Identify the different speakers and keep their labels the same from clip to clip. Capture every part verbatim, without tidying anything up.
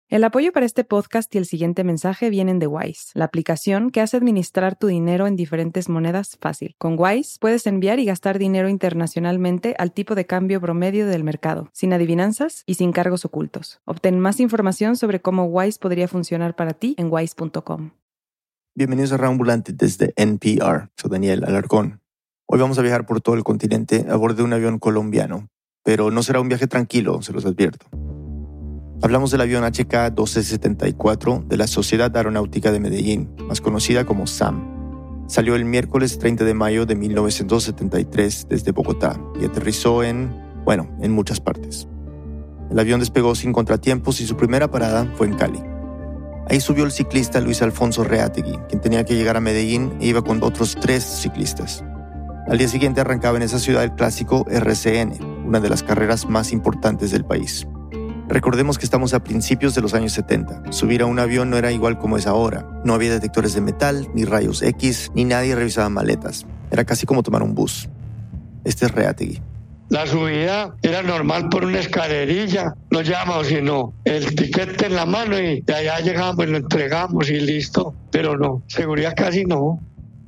Speaker 1: El apoyo para este podcast y el siguiente mensaje vienen de Wise, la aplicación que hace administrar tu dinero en diferentes monedas fácil. Con Wise puedes enviar y gastar dinero internacionalmente al tipo de cambio promedio del mercado, sin adivinanzas y sin cargos ocultos. Obtén más información sobre cómo Wise podría funcionar para ti en wise punto com.
Speaker 2: Bienvenidos a Reambulante desde N P R. Soy Daniel Alarcón. Hoy vamos a viajar por todo el continente a bordo de un avión colombiano, pero no será un viaje tranquilo, se los advierto. Hablamos del avión H K doce setenta y cuatro de la Sociedad Aeronáutica de Medellín, más conocida como S A M. Salió el miércoles treinta de mayo de mil novecientos setenta y tres desde Bogotá y aterrizó en, bueno, en muchas partes. El avión despegó sin contratiempos y su primera parada fue en Cali. Ahí subió el ciclista Luis Alfonso Reategui, quien tenía que llegar a Medellín e iba con otros tres ciclistas. Al día siguiente arrancaba en esa ciudad el clásico R C N, una de las carreras más importantes del país. Recordemos que estamos a principios de los años setenta. Subir a un avión no era igual como es ahora. No había detectores de metal, ni rayos X, ni nadie revisaba maletas. Era casi como tomar un bus. Este es Reategui.
Speaker 3: La subida era normal por una escalerilla, no llamamos sino el tiquete en la mano y de allá llegamos y lo entregamos y listo. Pero no, seguridad casi no.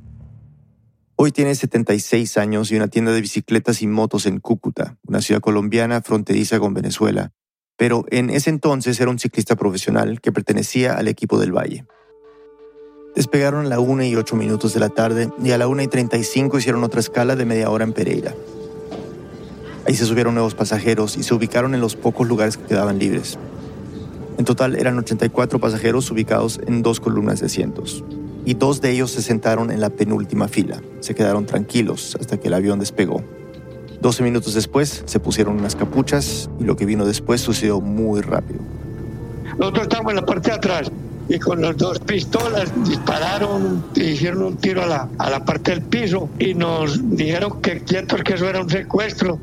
Speaker 2: Hoy tiene setenta y seis años y una tienda de bicicletas y motos en Cúcuta, una ciudad colombiana fronteriza con Venezuela. Pero en ese entonces era un ciclista profesional que pertenecía al equipo del Valle. Despegaron a la una y ocho minutos de la tarde y a la una y treinta y cinco hicieron otra escala de media hora en Pereira. Ahí se subieron nuevos pasajeros y se ubicaron en los pocos lugares que quedaban libres. En total eran ochenta y cuatro pasajeros ubicados en dos columnas de asientos. Y dos de ellos se sentaron en la penúltima fila. Se quedaron tranquilos hasta que el avión despegó. doce minutos después se pusieron unas capuchas y lo que vino después sucedió muy rápido.
Speaker 3: Nosotros estábamos en la parte de atrás y con las dos pistolas dispararon, hicieron un tiro a la, a la parte del piso y nos dijeron que quietos, que eso era un secuestro.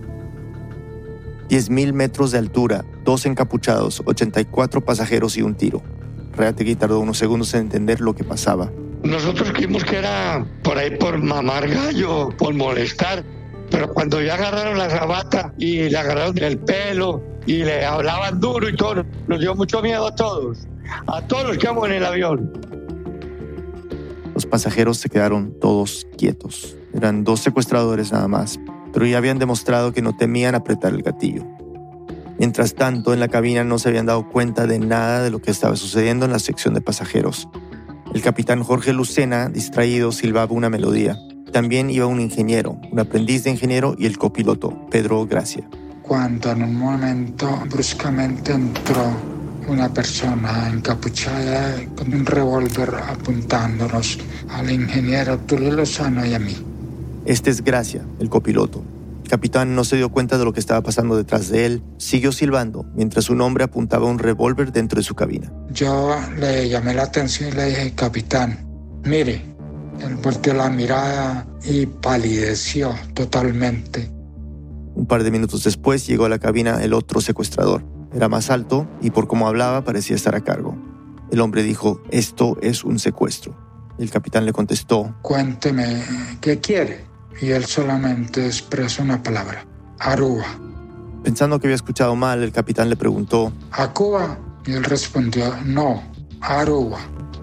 Speaker 2: diez mil metros de altura, dos encapuchados, ochenta y cuatro pasajeros y un tiro. Reategui tardó unos segundos en entender lo que pasaba.
Speaker 3: Nosotros creímos que era por ahí por mamar gallo, por molestar. Pero cuando ya agarraron la sabata y le agarraron del pelo y le hablaban duro y todo, nos dio mucho miedo a todos, a todos los que íbamos en el avión.
Speaker 2: Los pasajeros se quedaron todos quietos. Eran dos secuestradores nada más, pero ya habían demostrado que no temían apretar el gatillo. Mientras tanto, en la cabina no se habían dado cuenta de nada de lo que estaba sucediendo en la sección de pasajeros. El capitán Jorge Lucena, distraído, silbaba una melodía. También iba un ingeniero, un aprendiz de ingeniero y el copiloto, Pedro Gracia.
Speaker 4: Cuando en un momento bruscamente entró una persona encapuchada con un revólver apuntándonos al ingeniero Tulio Lozano y a mí.
Speaker 2: Este es Gracia, el copiloto. El capitán no se dio cuenta de lo que estaba pasando detrás de él. Siguió silbando mientras un hombre apuntaba un revólver dentro de su cabina.
Speaker 4: Yo le llamé la atención y le dije, capitán, mire. Él volteó la mirada y palideció totalmente.
Speaker 2: Un par de minutos después llegó a la cabina el otro secuestrador. Era más alto y por cómo hablaba parecía estar a cargo. El hombre dijo, esto es un secuestro. El capitán le contestó,
Speaker 4: cuénteme, ¿qué quiere? Y él solamente expresó una palabra, Aruba.
Speaker 2: Pensando que había escuchado mal, el capitán le preguntó,
Speaker 4: ¿a Cuba? Y él respondió, no, Aruba.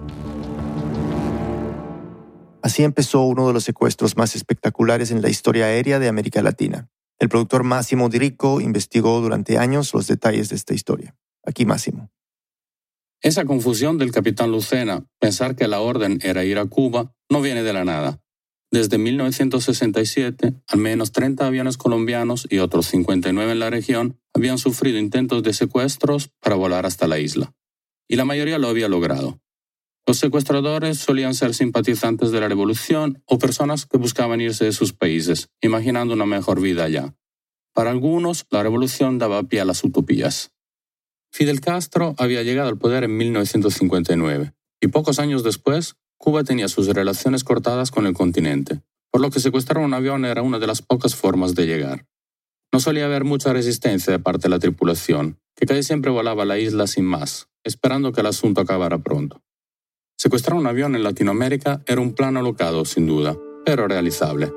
Speaker 2: Así empezó uno de los secuestros más espectaculares en la historia aérea de América Latina. El productor Máximo Di Rico investigó durante años los detalles de esta historia. Aquí Máximo.
Speaker 5: Esa confusión del capitán Lucena, pensar que la orden era ir a Cuba, no viene de la nada. Desde mil novecientos sesenta y siete, al menos treinta aviones colombianos y otros cincuenta y nueve en la región habían sufrido intentos de secuestros para volar hasta la isla. Y la mayoría lo había logrado. Los secuestradores solían ser simpatizantes de la revolución o personas que buscaban irse de sus países, imaginando una mejor vida allá. Para algunos, la revolución daba pie a las utopías. Fidel Castro había llegado al poder en mil novecientos cincuenta y nueve, y pocos años después, Cuba tenía sus relaciones cortadas con el continente, por lo que secuestrar un avión era una de las pocas formas de llegar. No solía haber mucha resistencia de parte de la tripulación, que casi siempre volaba a la isla sin más, esperando que el asunto acabara pronto. Secuestrar un avión en Latinoamérica era un plan alocado, sin duda, pero realizable.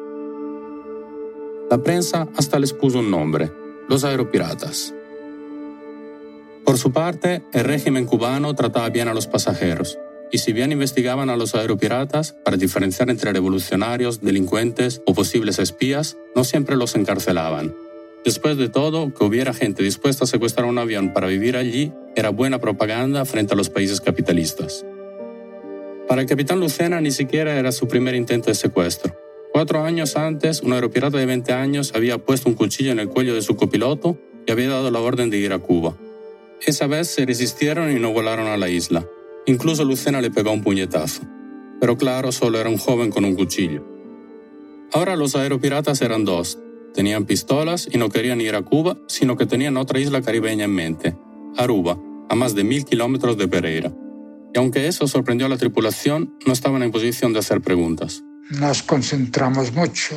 Speaker 5: La prensa hasta les puso un nombre, los aeropiratas. Por su parte, el régimen cubano trataba bien a los pasajeros, y si bien investigaban a los aeropiratas para diferenciar entre revolucionarios, delincuentes o posibles espías, no siempre los encarcelaban. Después de todo, que hubiera gente dispuesta a secuestrar un avión para vivir allí era buena propaganda frente a los países capitalistas. Para el capitán Lucena ni siquiera era su primer intento de secuestro. Cuatro años antes, un aeropirata de veinte años había puesto un cuchillo en el cuello de su copiloto y había dado la orden de ir a Cuba. Esa vez se resistieron y no volaron a la isla. Incluso Lucena le pegó un puñetazo. Pero claro, solo era un joven con un cuchillo. Ahora los aeropiratas eran dos. Tenían pistolas y no querían ir a Cuba, sino que tenían otra isla caribeña en mente, Aruba, a más de mil kilómetros de Pereira. Y aunque eso sorprendió a la tripulación, no estaban en posición de hacer preguntas.
Speaker 4: Nos concentramos mucho,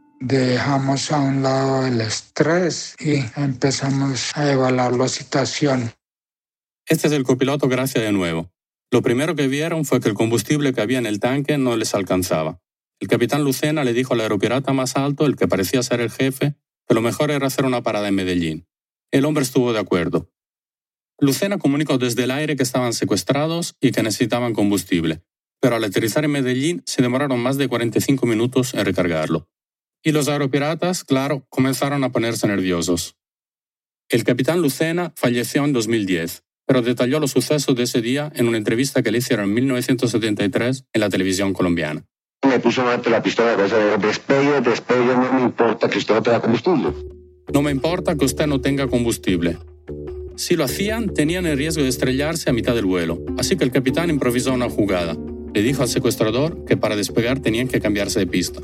Speaker 4: dejamos a un lado el estrés y empezamos a evaluar la situación.
Speaker 5: Este es el copiloto Gracia de nuevo. Lo primero que vieron fue que el combustible que había en el tanque no les alcanzaba. El capitán Lucena le dijo al aeropirata más alto, el que parecía ser el jefe, que lo mejor era hacer una parada en Medellín. El hombre estuvo de acuerdo. Lucena comunicó desde el aire que estaban secuestrados y que necesitaban combustible, pero al aterrizar en Medellín se demoraron más de cuarenta y cinco minutos en recargarlo. Y los aeropiratas, claro, comenzaron a ponerse nerviosos. El capitán Lucena falleció en dos mil diez, pero detalló los sucesos de ese día en una entrevista que le hicieron en mil novecientos setenta y tres en la televisión colombiana.
Speaker 6: Me puso ante la pistola de despegue, despegue, no me importa que usted no tenga combustible.
Speaker 5: No me importa que usted no tenga combustible. Si lo hacían, tenían el riesgo de estrellarse a mitad del vuelo, así que el capitán improvisó una jugada. Le dijo al secuestrador que para despegar tenían que cambiarse de pista.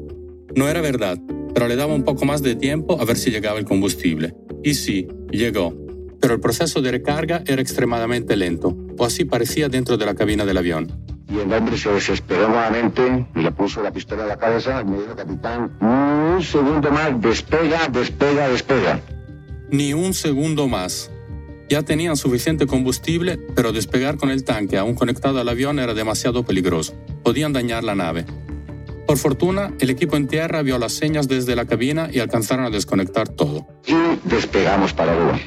Speaker 5: No era verdad, pero le daba un poco más de tiempo a ver si llegaba el combustible. Y sí, llegó. Pero el proceso de recarga era extremadamente lento, o así parecía dentro de la cabina del avión.
Speaker 6: Y el hombre se desesperó nuevamente y le puso la pistola en la cabeza y me dijo, capitán, un segundo más, despega, despega, despega.
Speaker 5: Ni un segundo más. Ya tenían suficiente combustible, pero despegar con el tanque aún conectado al avión era demasiado peligroso. Podían dañar la nave. Por fortuna, el equipo en tierra vio las señas desde la cabina y alcanzaron a desconectar todo.
Speaker 6: Y despegamos para Aruba.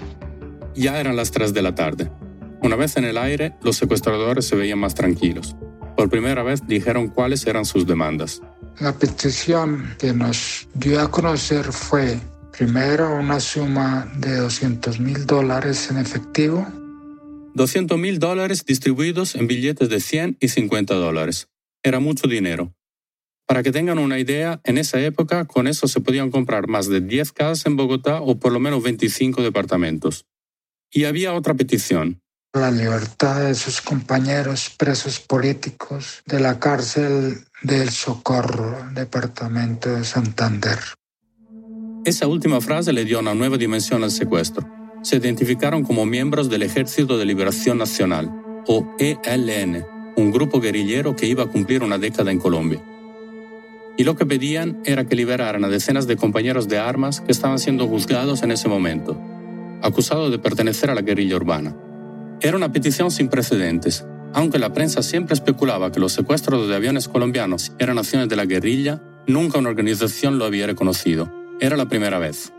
Speaker 5: Ya eran las tres de la tarde. Una vez en el aire, los secuestradores se veían más tranquilos. Por primera vez dijeron cuáles eran sus demandas.
Speaker 4: La petición que nos dio a conocer fue, primero, una suma de doscientos mil dólares en efectivo.
Speaker 5: doscientos mil dólares distribuidos en billetes de cien y cincuenta dólares. Era mucho dinero. Para que tengan una idea, en esa época con eso se podían comprar más de diez casas en Bogotá o por lo menos veinticinco departamentos. Y había otra petición.
Speaker 4: La libertad de sus compañeros presos políticos de la cárcel del Socorro, departamento de Santander.
Speaker 5: Esa última frase le dio una nueva dimensión al secuestro. Se identificaron como miembros del Ejército de Liberación Nacional, o E L N, un grupo guerrillero que iba a cumplir una década en Colombia. Y lo que pedían era que liberaran a decenas de compañeros de armas que estaban siendo juzgados en ese momento, acusados de pertenecer a la guerrilla urbana. Era una petición sin precedentes. Aunque la prensa siempre especulaba que los secuestros de aviones colombianos eran acciones de la guerrilla, nunca una organización lo había reconocido. Era la primera vez.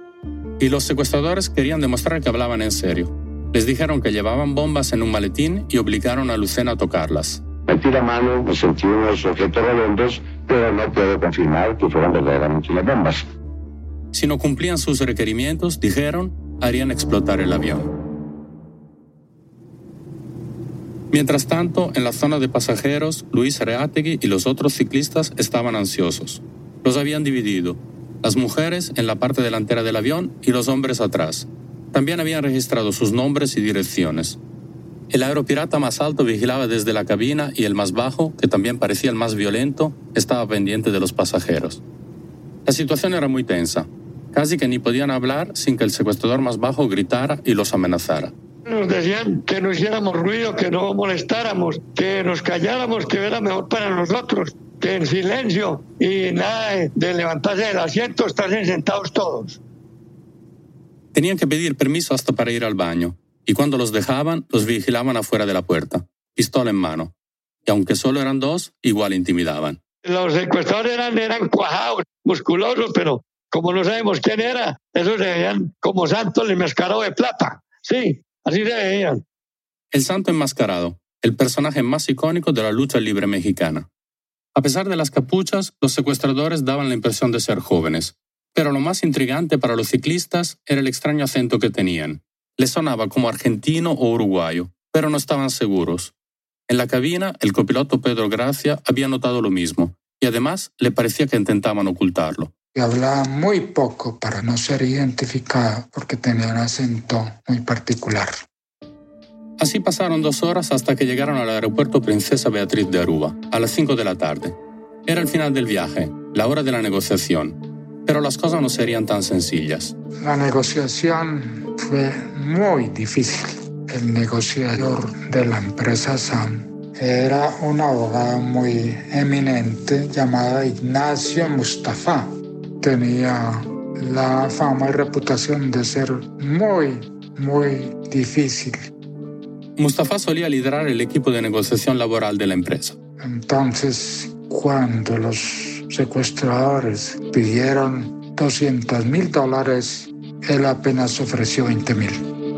Speaker 5: Y los secuestradores querían demostrar que hablaban en serio. Les dijeron que llevaban bombas en un maletín y obligaron a Lucena a tocarlas.
Speaker 6: Metí la mano, me sentí unos objetos redondos, pero no puedo confirmar que fueran verdaderamente las bombas.
Speaker 5: Si no cumplían sus requerimientos, dijeron, harían explotar el avión. Mientras tanto, en la zona de pasajeros, Luis Reátegui y los otros ciclistas estaban ansiosos. Los habían dividido, las mujeres en la parte delantera del avión y los hombres atrás. También habían registrado sus nombres y direcciones. El aeropirata más alto vigilaba desde la cabina y el más bajo, que también parecía el más violento, estaba pendiente de los pasajeros. La situación era muy tensa. Casi que ni podían hablar sin que el secuestrador más bajo gritara y los amenazara.
Speaker 3: Nos decían que no hiciéramos ruido, que no molestáramos, que nos calláramos, que era mejor para nosotros, que en silencio y nada de, de levantarse del asiento, estar sentados todos.
Speaker 5: Tenían que pedir permiso hasta para ir al baño, y cuando los dejaban, los vigilaban afuera de la puerta, pistola en mano. Y aunque solo eran dos, igual intimidaban.
Speaker 3: Los secuestradores eran, eran cuajados, musculosos, pero como no sabemos quién era, esos se veían como santos enmascarados de plata, sí. Así se veían.
Speaker 5: El Santo Enmascarado, el personaje más icónico de la lucha libre mexicana. A pesar de las capuchas, los secuestradores daban la impresión de ser jóvenes. Pero lo más intrigante para los ciclistas era el extraño acento que tenían. Les sonaba como argentino o uruguayo, pero no estaban seguros. En la cabina, el copiloto Pedro Gracia había notado lo mismo, y además le parecía que intentaban ocultarlo.
Speaker 4: Y hablaba muy poco para no ser identificado porque tenía un acento muy particular.
Speaker 5: Así pasaron dos horas hasta que llegaron al aeropuerto Princesa Beatriz de Aruba, a las cinco de la tarde. Era el final del viaje, la hora de la negociación, pero las cosas no serían tan sencillas.
Speaker 4: La negociación fue muy difícil. El negociador de la empresa SAM era un abogado muy eminente llamado Ignacio Mustafa. Tenía la fama y reputación de ser muy, muy difícil.
Speaker 5: Mustafa solía liderar el equipo de negociación laboral de la empresa.
Speaker 4: Entonces, cuando los secuestradores pidieron doscientos mil dólares, él apenas ofreció veinte mil.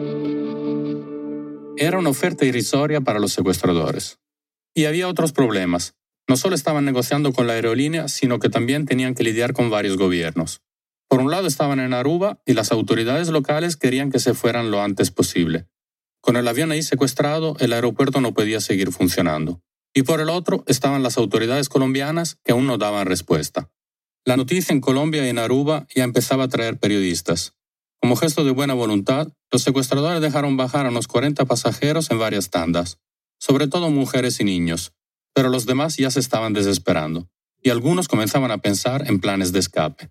Speaker 5: Era una oferta irrisoria para los secuestradores. Y había otros problemas. No solo estaban negociando con la aerolínea, sino que también tenían que lidiar con varios gobiernos. Por un lado estaban en Aruba y las autoridades locales querían que se fueran lo antes posible. Con el avión ahí secuestrado, el aeropuerto no podía seguir funcionando. Y por el otro estaban las autoridades colombianas que aún no daban respuesta. La noticia en Colombia y en Aruba ya empezaba a traer periodistas. Como gesto de buena voluntad, los secuestradores dejaron bajar a unos cuarenta pasajeros en varias tandas, sobre todo mujeres y niños, pero los demás ya se estaban desesperando, y algunos comenzaban a pensar en planes de escape.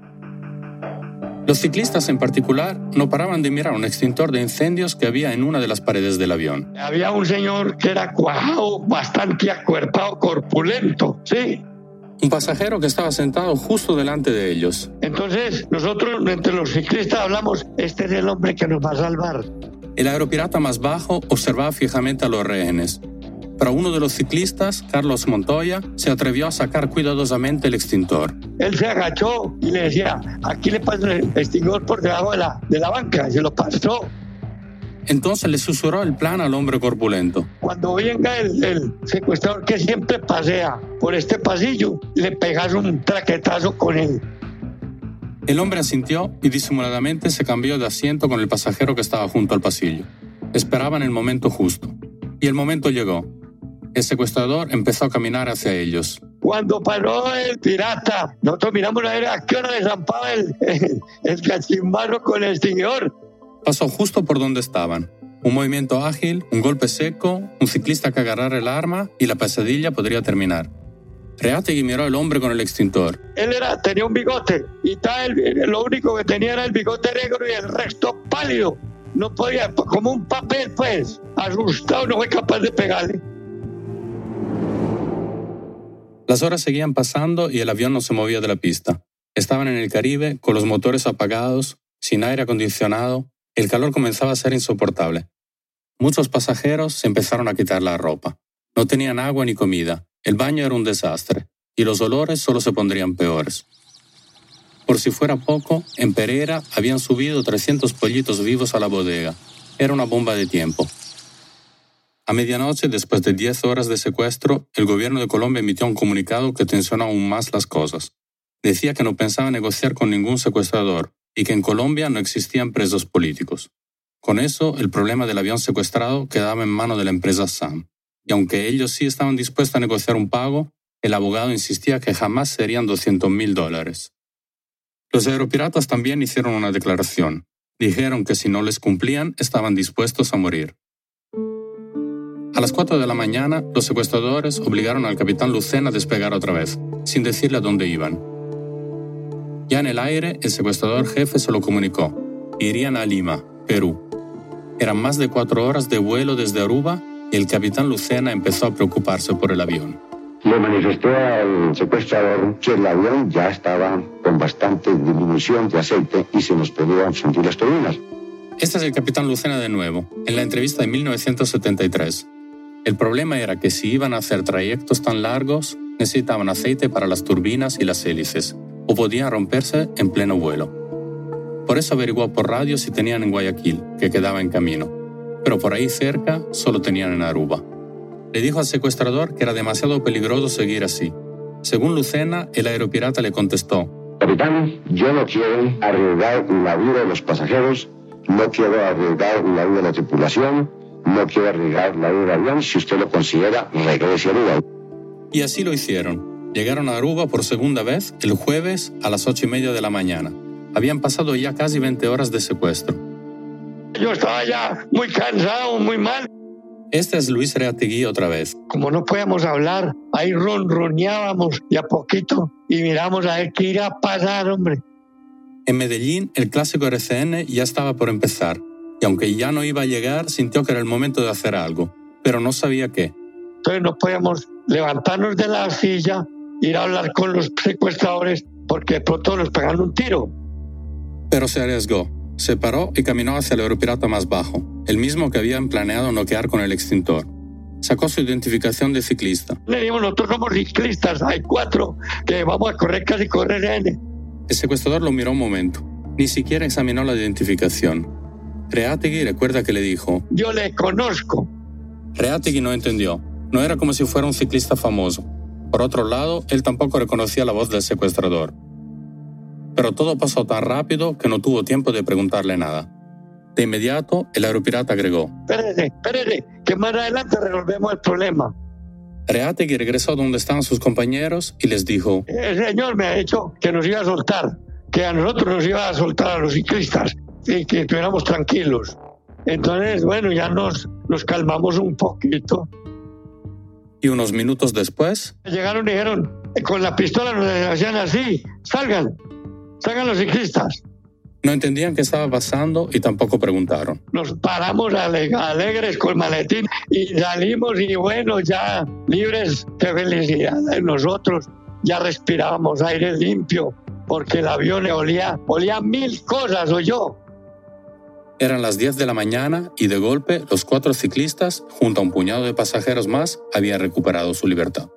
Speaker 5: Los ciclistas en particular no paraban de mirar un extintor de incendios que había en una de las paredes del avión.
Speaker 3: Había un señor que era cuajado, bastante acuerpado, corpulento, ¿sí?
Speaker 5: Un pasajero que estaba sentado justo delante de ellos.
Speaker 3: Entonces, nosotros entre los ciclistas hablamos, este es el hombre que nos va a salvar.
Speaker 5: El aeropirata más bajo observaba fijamente a los rehenes. Pero uno de los ciclistas, Carlos Montoya, se atrevió a sacar cuidadosamente el extintor.
Speaker 3: Él se agachó y le decía, aquí le paso el extintor por debajo de la, de la banca, y se lo pasó.
Speaker 5: Entonces le susurró el plan al hombre corpulento.
Speaker 3: Cuando venga el, el secuestrador que siempre pasea por este pasillo, le pegas un traquetazo con él.
Speaker 5: El hombre asintió y disimuladamente se cambió de asiento con el pasajero que estaba junto al pasillo. Esperaban el momento justo. Y el momento llegó. El secuestrador empezó a caminar hacia ellos.
Speaker 3: Cuando paró el pirata, nosotros miramos a ver a qué hora le zampaba el, el, el cachimbarro con el extinguidor.
Speaker 5: Pasó justo por donde estaban. Un movimiento ágil, un golpe seco, un ciclista que agarrara el arma y la pesadilla podría terminar. Reategui miró al hombre con el extintor.
Speaker 3: Él era, tenía un bigote y tal, lo único que tenía era el bigote negro y el resto pálido. No podía, como un papel pues, asustado, no fue capaz de pegarle.
Speaker 5: Las horas seguían pasando y el avión no se movía de la pista. Estaban en el Caribe, con los motores apagados, sin aire acondicionado. El calor comenzaba a ser insoportable. Muchos pasajeros se empezaron a quitar la ropa. No tenían agua ni comida. El baño era un desastre. Y los olores solo se pondrían peores. Por si fuera poco, en Pereira habían subido trescientos pollitos vivos a la bodega. Era una bomba de tiempo. A medianoche, después de diez horas de secuestro, el gobierno de Colombia emitió un comunicado que tensionó aún más las cosas. Decía que no pensaba negociar con ningún secuestrador y que en Colombia no existían presos políticos. Con eso, el problema del avión secuestrado quedaba en manos de la empresa SAM. Y aunque ellos sí estaban dispuestos a negociar un pago, el abogado insistía que jamás serían doscientos mil dólares. Los aeropiratas también hicieron una declaración. Dijeron que si no les cumplían, estaban dispuestos a morir. A las cuatro de la mañana, los secuestradores obligaron al capitán Lucena a despegar otra vez, sin decirle a dónde iban. Ya en el aire, el secuestrador jefe se lo comunicó. Irían a Lima, Perú. Eran más de cuatro horas de vuelo desde Aruba y el capitán Lucena empezó a preocuparse por el avión.
Speaker 6: Le manifestó al secuestrador que el avión ya estaba con bastante disminución de aceite y se nos podían fundir las turbinas.
Speaker 5: Este es el capitán Lucena de nuevo, en la entrevista de mil novecientos setenta y tres. El problema era que si iban a hacer trayectos tan largos, necesitaban aceite para las turbinas y las hélices, o podían romperse en pleno vuelo. Por eso averiguó por radio si tenían en Guayaquil, que quedaba en camino. pero por ahí cerca solo tenían en Aruba. Le dijo al secuestrador que era demasiado peligroso seguir así. Según Lucena, el aeropirata le contestó:
Speaker 6: Capitán, yo no quiero arriesgar la vida de los pasajeros, no quiero arriesgar la vida de la tripulación, no quiero arriesgar la vida del avión. Si usted lo considera, regrese a Aruba.
Speaker 5: Y así lo hicieron. Llegaron a Aruba por segunda vez el jueves a las ocho y media de la mañana. Habían pasado ya casi veinte horas de secuestro.
Speaker 3: Yo estaba ya muy cansado, muy mal.
Speaker 5: Este es Luis Reategui otra vez.
Speaker 3: Como no podíamos hablar, ahí ronroneábamos y a poquito y miramos a ver qué irá a pasar, hombre.
Speaker 5: En Medellín, el clásico R C N ya estaba por empezar, y aunque ya no iba a llegar, sintió que era el momento de hacer algo, pero no sabía qué.
Speaker 3: Entonces no podíamos levantarnos de la silla, ir a hablar con los secuestradores, porque de pronto nos pegan un tiro.
Speaker 5: Pero se arriesgó. Se paró y caminó hacia el aeropirata más bajo, el mismo que habían planeado noquear con el extintor. Sacó su identificación de ciclista.
Speaker 3: Le dijimos, nosotros somos ciclistas, hay cuatro que vamos a correr casi con R N.
Speaker 5: El secuestrador lo miró un momento. Ni siquiera examinó la identificación. Reategui recuerda que le dijo:
Speaker 3: yo le conozco.
Speaker 5: Reategui no entendió. No era como si fuera un ciclista famoso. Por otro lado, él tampoco reconocía la voz del secuestrador. Pero todo pasó tan rápido que no tuvo tiempo de preguntarle nada. De inmediato, el aeropirata agregó:
Speaker 3: Espérese, espérese, que más adelante resolvemos el problema.
Speaker 5: Reategui regresó donde estaban sus compañeros y les dijo:
Speaker 3: el señor me ha dicho que nos iba a soltar, que a nosotros nos iba a soltar a los ciclistas y que estuviéramos tranquilos. Entonces, bueno, ya nos, nos calmamos un poquito.
Speaker 5: Y unos minutos después...
Speaker 3: llegaron y dijeron, con la pistola nos hacían así: salgan, salgan los ciclistas.
Speaker 5: No entendían qué estaba pasando y tampoco preguntaron.
Speaker 3: Nos paramos ale- alegres con maletín y salimos y bueno, ya libres, qué felicidad. Nosotros ya respirábamos aire limpio porque el avión olía, olía mil cosas, oyó.
Speaker 5: Eran las diez de la mañana y de golpe los cuatro ciclistas, junto a un puñado de pasajeros más, habían recuperado su libertad.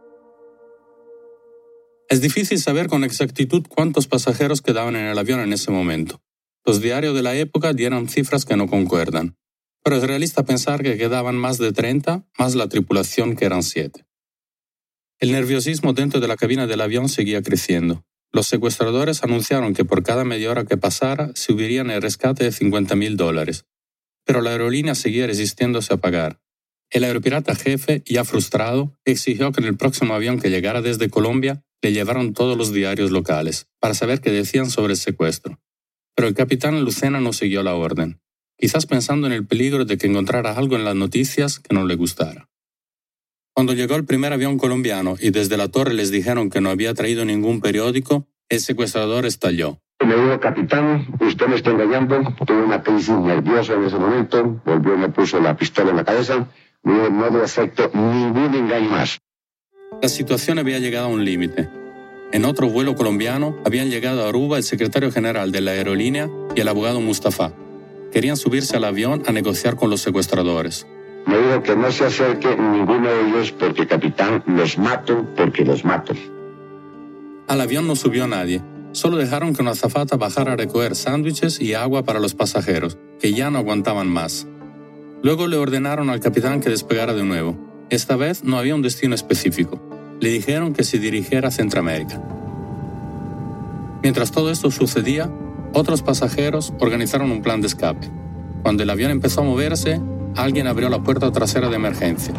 Speaker 5: Es difícil saber con exactitud cuántos pasajeros quedaban en el avión en ese momento. Los diarios de la época dieron cifras que no concuerdan, pero es realista pensar que quedaban más de treinta, más la tripulación que eran siete. El nerviosismo dentro de la cabina del avión seguía creciendo. Los secuestradores anunciaron que por cada media hora que pasara subirían el rescate de cincuenta mil dólares, pero la aerolínea seguía resistiéndose a pagar. El aeropirata jefe, ya frustrado, exigió que en el próximo avión que llegara desde Colombia le llevaron todos los diarios locales para saber qué decían sobre el secuestro. Pero el capitán Lucena no siguió la orden, quizás pensando en el peligro de que encontrara algo en las noticias que no le gustara. Cuando llegó el primer avión colombiano y desde la torre les dijeron que no había traído ningún periódico, el secuestrador estalló.
Speaker 6: Me dijo: capitán, usted me está engañando. Tuve una crisis nerviosa en ese momento. Volvió y me puso la pistola en la cabeza. Me dijo: no le acepto ningún engaño más.
Speaker 5: La situación había llegado a un límite. En otro vuelo colombiano habían llegado a Aruba el secretario general de la aerolínea y el abogado Mustafa. Querían subirse al avión a negociar con los secuestradores.
Speaker 6: Me dijo que no se acerque ninguno de ellos porque, capitán, los mato porque los mato.
Speaker 5: Al avión no subió nadie. Solo dejaron que una azafata bajara a recoger sándwiches y agua para los pasajeros, que ya no aguantaban más. Luego le ordenaron al capitán que despegara de nuevo. Esta vez no había un destino específico. Le dijeron que se dirigiera a Centroamérica. Mientras todo esto sucedía, otros pasajeros organizaron un plan de escape. Cuando el avión empezó a moverse, alguien abrió la puerta trasera de emergencia.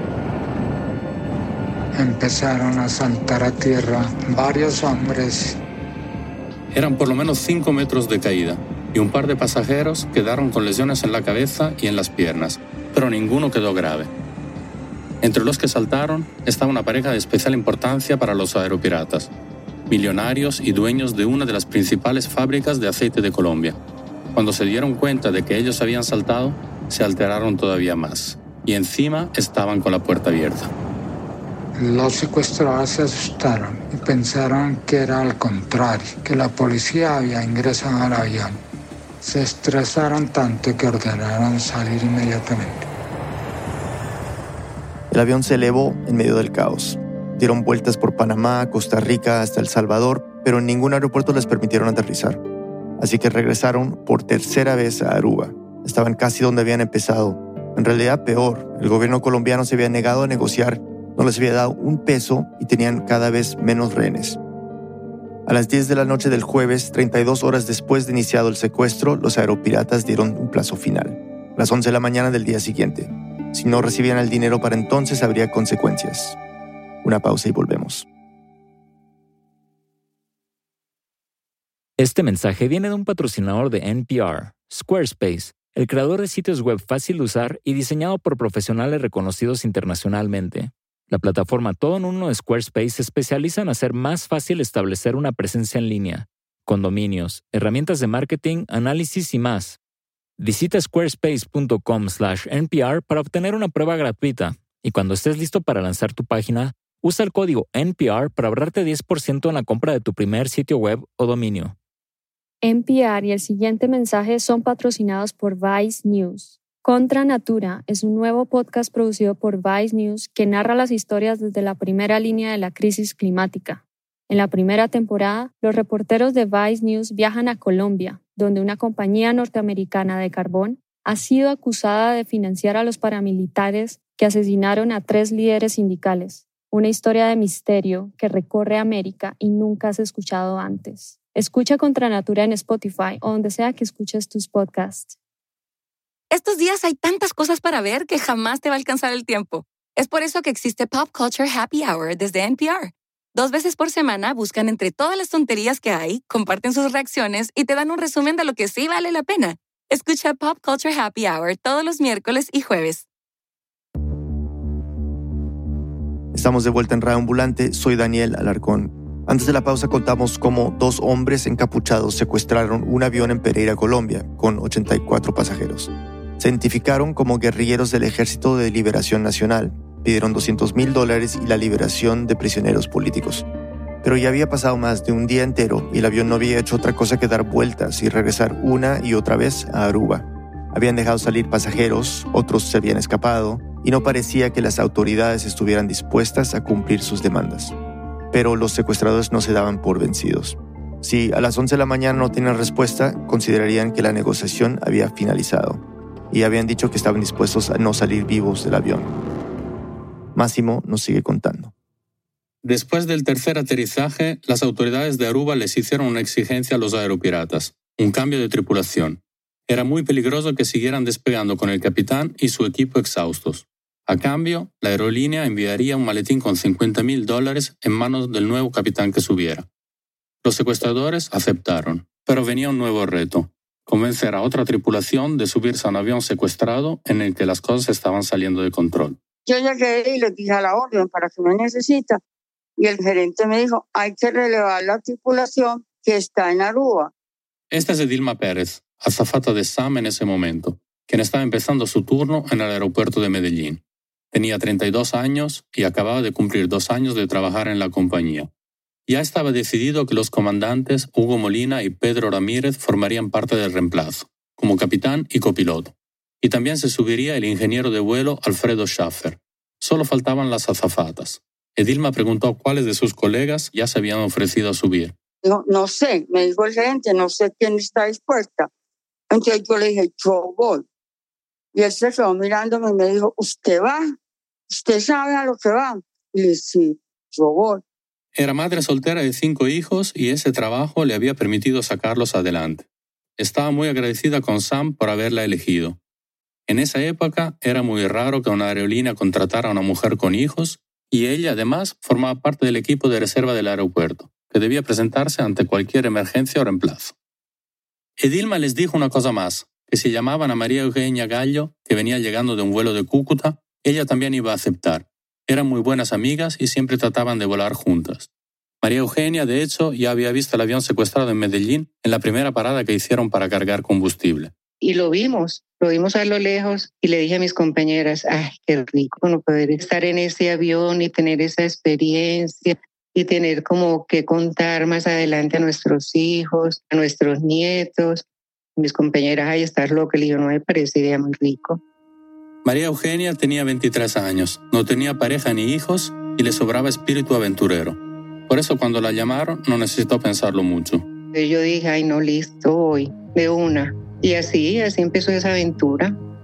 Speaker 4: Empezaron a saltar a tierra varios hombres.
Speaker 5: Eran por lo menos cinco metros de caída, y un par de pasajeros quedaron con lesiones en la cabeza y en las piernas, pero ninguno quedó grave. Entre los que saltaron estaba una pareja de especial importancia para los aeropiratas, millonarios y dueños de una de las principales fábricas de aceite de Colombia. Cuando se dieron cuenta de que ellos habían saltado, se alteraron todavía más, y encima estaban con la puerta abierta.
Speaker 4: Los secuestradores se asustaron y pensaron que era al contrario, que la policía había ingresado al avión. Se estresaron tanto que ordenaron salir inmediatamente.
Speaker 2: El avión se elevó en medio del caos. Dieron vueltas por Panamá, Costa Rica, hasta El Salvador, pero en ningún aeropuerto les permitieron aterrizar. Así que regresaron por tercera vez a Aruba. Estaban casi donde habían empezado, En realidad, peor, el gobierno colombiano se había negado a negociar, no les había dado un peso y tenían cada vez menos rehenes. A las diez de la noche del jueves, treinta y dos horas después de iniciado el secuestro, los aeropiratas dieron un plazo final, las once de la mañana del día siguiente. Si no recibían el dinero para entonces, habría consecuencias. Una pausa y volvemos.
Speaker 7: Este mensaje viene de un patrocinador de N P R, Squarespace, el creador de sitios web fácil de usar y diseñado por profesionales reconocidos internacionalmente. La plataforma todo en uno de Squarespace se especializa en hacer más fácil establecer una presencia en línea, con dominios, herramientas de marketing, análisis y más. Visita squarespace punto com slash N P R para obtener una prueba gratuita y cuando estés listo para lanzar tu página, usa el código N P R para ahorrarte diez por ciento en la compra de tu primer sitio web o dominio.
Speaker 8: N P R y el siguiente mensaje son patrocinados por Vice News. Contra Natura es un nuevo podcast producido por Vice News que narra las historias desde la primera línea de la crisis climática. En la primera temporada, los reporteros de Vice News viajan a Colombia, donde una compañía norteamericana de carbón ha sido acusada de financiar a los paramilitares que asesinaron a tres líderes sindicales. Una historia de misterio que recorre América y nunca has escuchado antes. Escucha Contra Natura en Spotify o donde sea que escuches tus podcasts.
Speaker 9: Estos días hay tantas cosas para ver que jamás te va a alcanzar el tiempo. Es por eso que existe Pop Culture Happy Hour desde N P R. Dos veces por semana buscan entre todas las tonterías que hay, comparten sus reacciones y te dan un resumen de lo que sí vale la pena. Escucha Pop Culture Happy Hour todos los miércoles y jueves.
Speaker 2: Estamos de vuelta en Radio Ambulante, soy Daniel Alarcón. Antes de la pausa contamos cómo dos hombres encapuchados secuestraron un avión en Pereira, Colombia, con ochenta y cuatro pasajeros. Se identificaron como guerrilleros del Ejército de Liberación Nacional. Pidieron doscientos mil dólares y la liberación de prisioneros políticos. Pero ya había pasado más de un día entero y el avión no había hecho otra cosa que dar vueltas y regresar una y otra vez a Aruba. Habían dejado salir pasajeros, otros se habían escapado y no parecía que las autoridades estuvieran dispuestas a cumplir sus demandas. Pero los secuestradores no se daban por vencidos. Si a las once de la mañana no tenían respuesta, considerarían que la negociación había finalizado y habían dicho que estaban dispuestos a no salir vivos del avión. Máximo nos sigue contando.
Speaker 5: Después del tercer aterrizaje, las autoridades de Aruba les hicieron una exigencia a los aeropiratas, un cambio de tripulación. Era muy peligroso que siguieran despegando con el capitán y su equipo exhaustos. A cambio, la aerolínea enviaría un maletín con cincuenta mil dólares en manos del nuevo capitán que subiera. Los secuestradores aceptaron, pero venía un nuevo reto: convencer a otra tripulación de subirse a un avión secuestrado en el que las cosas estaban saliendo de control.
Speaker 10: Yo llegué y les dije a la orden, ¿para qué me necesita? Y el gerente me dijo, hay que relevar la tripulación que está en Aruba.
Speaker 5: Esta es Edilma Pérez, azafata de Sam en ese momento, quien estaba empezando su turno en el aeropuerto de Medellín. Tenía treinta y dos años y acababa de cumplir dos años de trabajar en la compañía. Ya estaba decidido que los comandantes Hugo Molina y Pedro Ramírez formarían parte del reemplazo, como capitán y copiloto. Y también se subiría el ingeniero de vuelo Alfredo Schaffer. Solo faltaban las azafatas. Edilma preguntó cuáles de sus colegas ya se habían ofrecido a subir.
Speaker 10: No, no sé, me dijo el gerente, no sé quién está dispuesta. Entonces yo le dije, yo voy. Y él se quedó mirándome y me dijo, ¿usted va? ¿Usted sabe a lo que va? Y le dije, sí, yo voy.
Speaker 5: Era madre soltera de cinco hijos y ese trabajo le había permitido sacarlos adelante. Estaba muy agradecida con Sam por haberla elegido. En esa época era muy raro que una aerolínea contratara a una mujer con hijos y ella además formaba parte del equipo de reserva del aeropuerto, que debía presentarse ante cualquier emergencia o reemplazo. Edilma les dijo una cosa más, que si llamaban a María Eugenia Gallo, que venía llegando de un vuelo de Cúcuta, ella también iba a aceptar. Eran muy buenas amigas y siempre trataban de volar juntas. María Eugenia, de hecho, ya había visto el avión secuestrado en Medellín en la primera parada que hicieron para cargar combustible.
Speaker 11: Y lo vimos, lo vimos a lo lejos y le dije a mis compañeras, ay, qué rico no poder estar en ese avión y tener esa experiencia y tener como que contar más adelante a nuestros hijos, a nuestros nietos. Mis compañeras, ay, estás loca, le digo, no me parece idea muy rico.
Speaker 5: María Eugenia tenía veintitrés años, no tenía pareja ni hijos y le sobraba espíritu aventurero. Por eso cuando la llamaron no necesitó pensarlo mucho.
Speaker 11: Yo dije, ay, no, listo, voy, de una. Y así, así empezó esa aventura.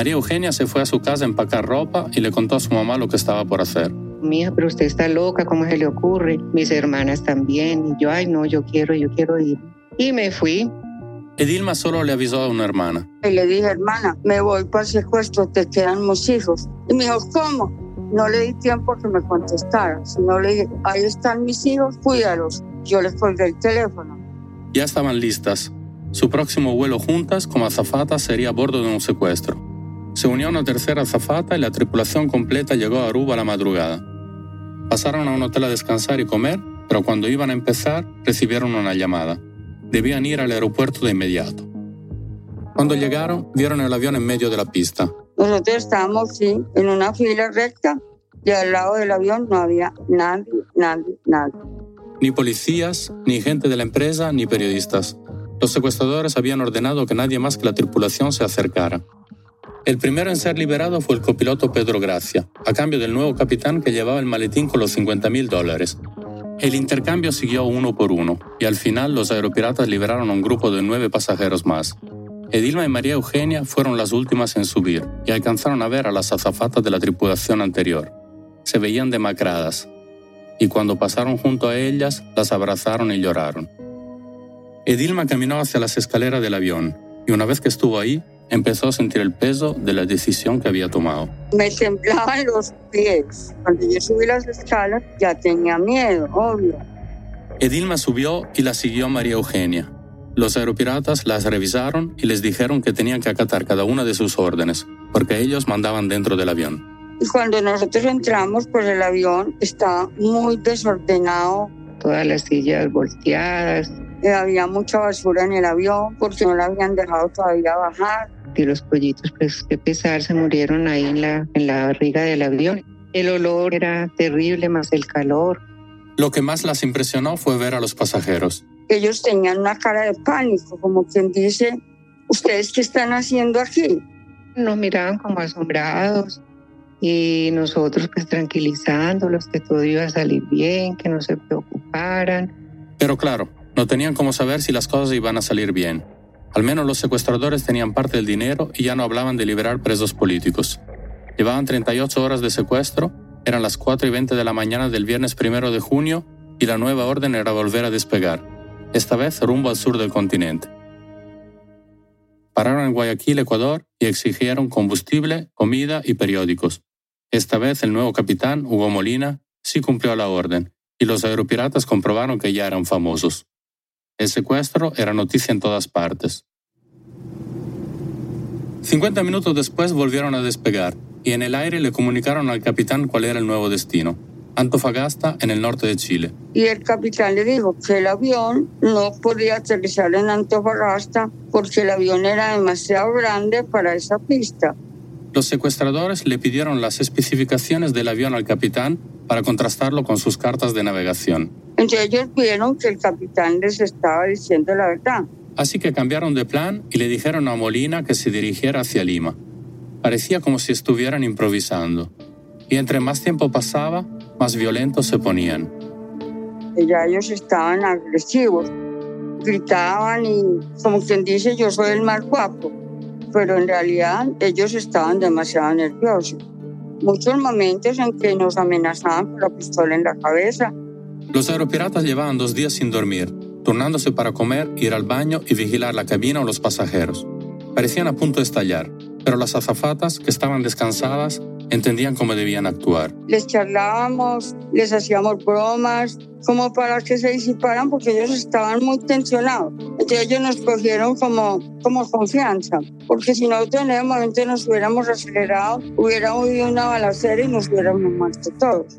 Speaker 5: María Eugenia se fue a su casa a empacar ropa y le contó a su mamá lo que estaba por hacer.
Speaker 11: Mija, pero usted está loca, ¿cómo se le ocurre? Mis hermanas también. Y yo, ay no, yo quiero, yo quiero ir. Y me fui.
Speaker 5: Edilma solo le avisó a una hermana.
Speaker 10: Y le dije, hermana, me voy para el secuestro, te quedan mis hijos. Y me dijo, ¿cómo? No le di tiempo a que me contestara. Sino le dije, ahí están mis hijos, cuídalos. Yo les colgué el teléfono.
Speaker 5: Ya estaban listas. Su próximo vuelo juntas como azafatas sería a bordo de un secuestro. Se unió una tercera azafata y la tripulación completa llegó a Aruba a la madrugada. Pasaron a un hotel a descansar y comer, pero cuando iban a empezar, recibieron una llamada. Debían ir al aeropuerto de inmediato. Cuando llegaron, vieron el avión en medio de la pista.
Speaker 10: Nosotros estábamos, sí, en una fila recta y al lado del avión no había nadie, nadie, nadie.
Speaker 5: Ni policías, ni gente de la empresa, ni periodistas. Los secuestradores habían ordenado que nadie más que la tripulación se acercara. El primero en ser liberado fue el copiloto Pedro Gracia, a cambio del nuevo capitán que llevaba el maletín con los cincuenta mil dólares. El intercambio siguió uno por uno, y al final los aeropiratas liberaron a un grupo de nueve pasajeros más. Edilma y María Eugenia fueron las últimas en subir, y alcanzaron a ver a las azafatas de la tripulación anterior. Se veían demacradas, y cuando pasaron junto a ellas, las abrazaron y lloraron. Edilma caminó hacia las escaleras del avión, y una vez que estuvo ahí, empezó a sentir el peso de la decisión que había tomado.
Speaker 10: Me temblaban los pies. Cuando yo subí las escalas, ya tenía miedo, obvio.
Speaker 5: Edilma subió y la siguió María Eugenia. Los aeropiratas las revisaron y les dijeron que tenían que acatar cada una de sus órdenes, porque ellos mandaban dentro del avión.
Speaker 10: Y cuando nosotros entramos, pues el avión estaba muy desordenado.
Speaker 11: Todas las sillas volteadas.
Speaker 10: Había mucha basura en el avión porque no la habían dejado todavía bajar.
Speaker 11: Y los pollitos, pues qué pesar, se murieron ahí en la, en la barriga del avión. El olor era terrible, más el calor.
Speaker 5: Lo que más las impresionó fue ver a los pasajeros.
Speaker 10: Ellos tenían una cara de pánico, como quien dice, ¿ustedes qué están haciendo aquí?
Speaker 11: Nos miraban como asombrados y nosotros pues tranquilizándolos que todo iba a salir bien, que no se preocuparan.
Speaker 5: Pero claro, no tenían cómo saber si las cosas iban a salir bien. Al menos los secuestradores tenían parte del dinero y ya no hablaban de liberar presos políticos. Llevaban treinta y ocho horas de secuestro, eran las cuatro y veinte de la mañana del viernes primero de junio y la nueva orden era volver a despegar, esta vez rumbo al sur del continente. Pararon en Guayaquil, Ecuador, y exigieron combustible, comida y periódicos. Esta vez el nuevo capitán, Hugo Molina, sí cumplió la orden, y los aeropiratas comprobaron que ya eran famosos. El secuestro era noticia en todas partes. cincuenta minutos después volvieron a despegar, y en el aire le comunicaron al capitán cuál era el nuevo destino: Antofagasta, en el norte de Chile.
Speaker 10: Y el capitán le dijo que el avión no podía aterrizar en Antofagasta porque el avión era demasiado grande para esa pista.
Speaker 5: Los secuestradores le pidieron las especificaciones del avión al capitán para contrastarlo con sus cartas de navegación.
Speaker 10: Entonces ellos vieron que el capitán les estaba diciendo la verdad.
Speaker 5: Así que cambiaron de plan y le dijeron a Molina que se dirigiera hacia Lima. Parecía como si estuvieran improvisando. Y entre más tiempo pasaba, más violentos se ponían.
Speaker 10: Ya ellos estaban agresivos, gritaban y como quien dice, yo soy el más guapo. Pero en realidad ellos estaban demasiado nerviosos. Muchos momentos en que nos amenazaban con la pistola en la cabeza.
Speaker 5: Los aeropiratas llevaban dos días sin dormir, turnándose para comer, ir al baño y vigilar la cabina o los pasajeros. Parecían a punto de estallar, pero las azafatas, que estaban descansadas, entendían cómo debían actuar.
Speaker 10: Les charlábamos, les hacíamos bromas, como para que se disiparan porque ellos estaban muy tensionados. Entonces ellos nos cogieron como, como confianza, porque si nosotros en ese momento nos hubiéramos acelerado, hubiera habido una balacera y nos hubiéramos muerto todos.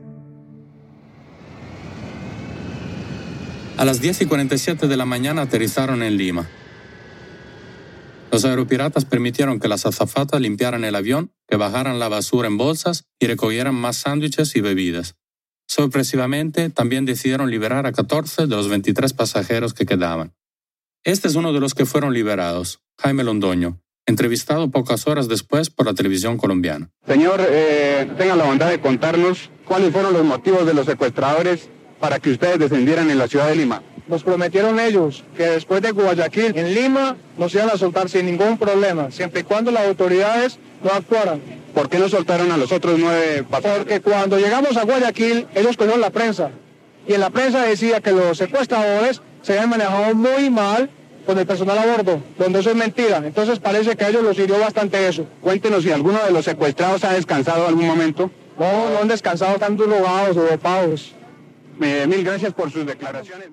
Speaker 5: A las diez y cuarenta y siete de la mañana aterrizaron en Lima. Los aeropiratas permitieron que las azafatas limpiaran el avión, que bajaran la basura en bolsas y recogieran más sándwiches y bebidas. Sorpresivamente, también decidieron liberar a catorce de los veintitrés pasajeros que quedaban. Este es uno de los que fueron liberados, Jaime Londoño, entrevistado pocas horas después por la televisión colombiana.
Speaker 12: Señor, eh, tenga la bondad de contarnos cuáles fueron los motivos de los secuestradores para que ustedes descendieran en la ciudad de Lima.
Speaker 13: Nos prometieron ellos que después de Guayaquil, en Lima, nos iban a soltar sin ningún problema, siempre y cuando las autoridades no actuaran.
Speaker 12: ¿Por qué no soltaron a los otros nueve pasajeros?
Speaker 13: Porque cuando llegamos a Guayaquil, ellos cogieron la prensa. Y en la prensa decía que los secuestradores se habían manejado muy mal con el personal a bordo, donde eso es mentira. Entonces parece que a ellos los hirió bastante eso.
Speaker 12: Cuéntenos si alguno de los secuestrados ha descansado algún momento.
Speaker 13: No, no han descansado, tan drogados o dopados.
Speaker 12: Eh, mil gracias por sus declaraciones.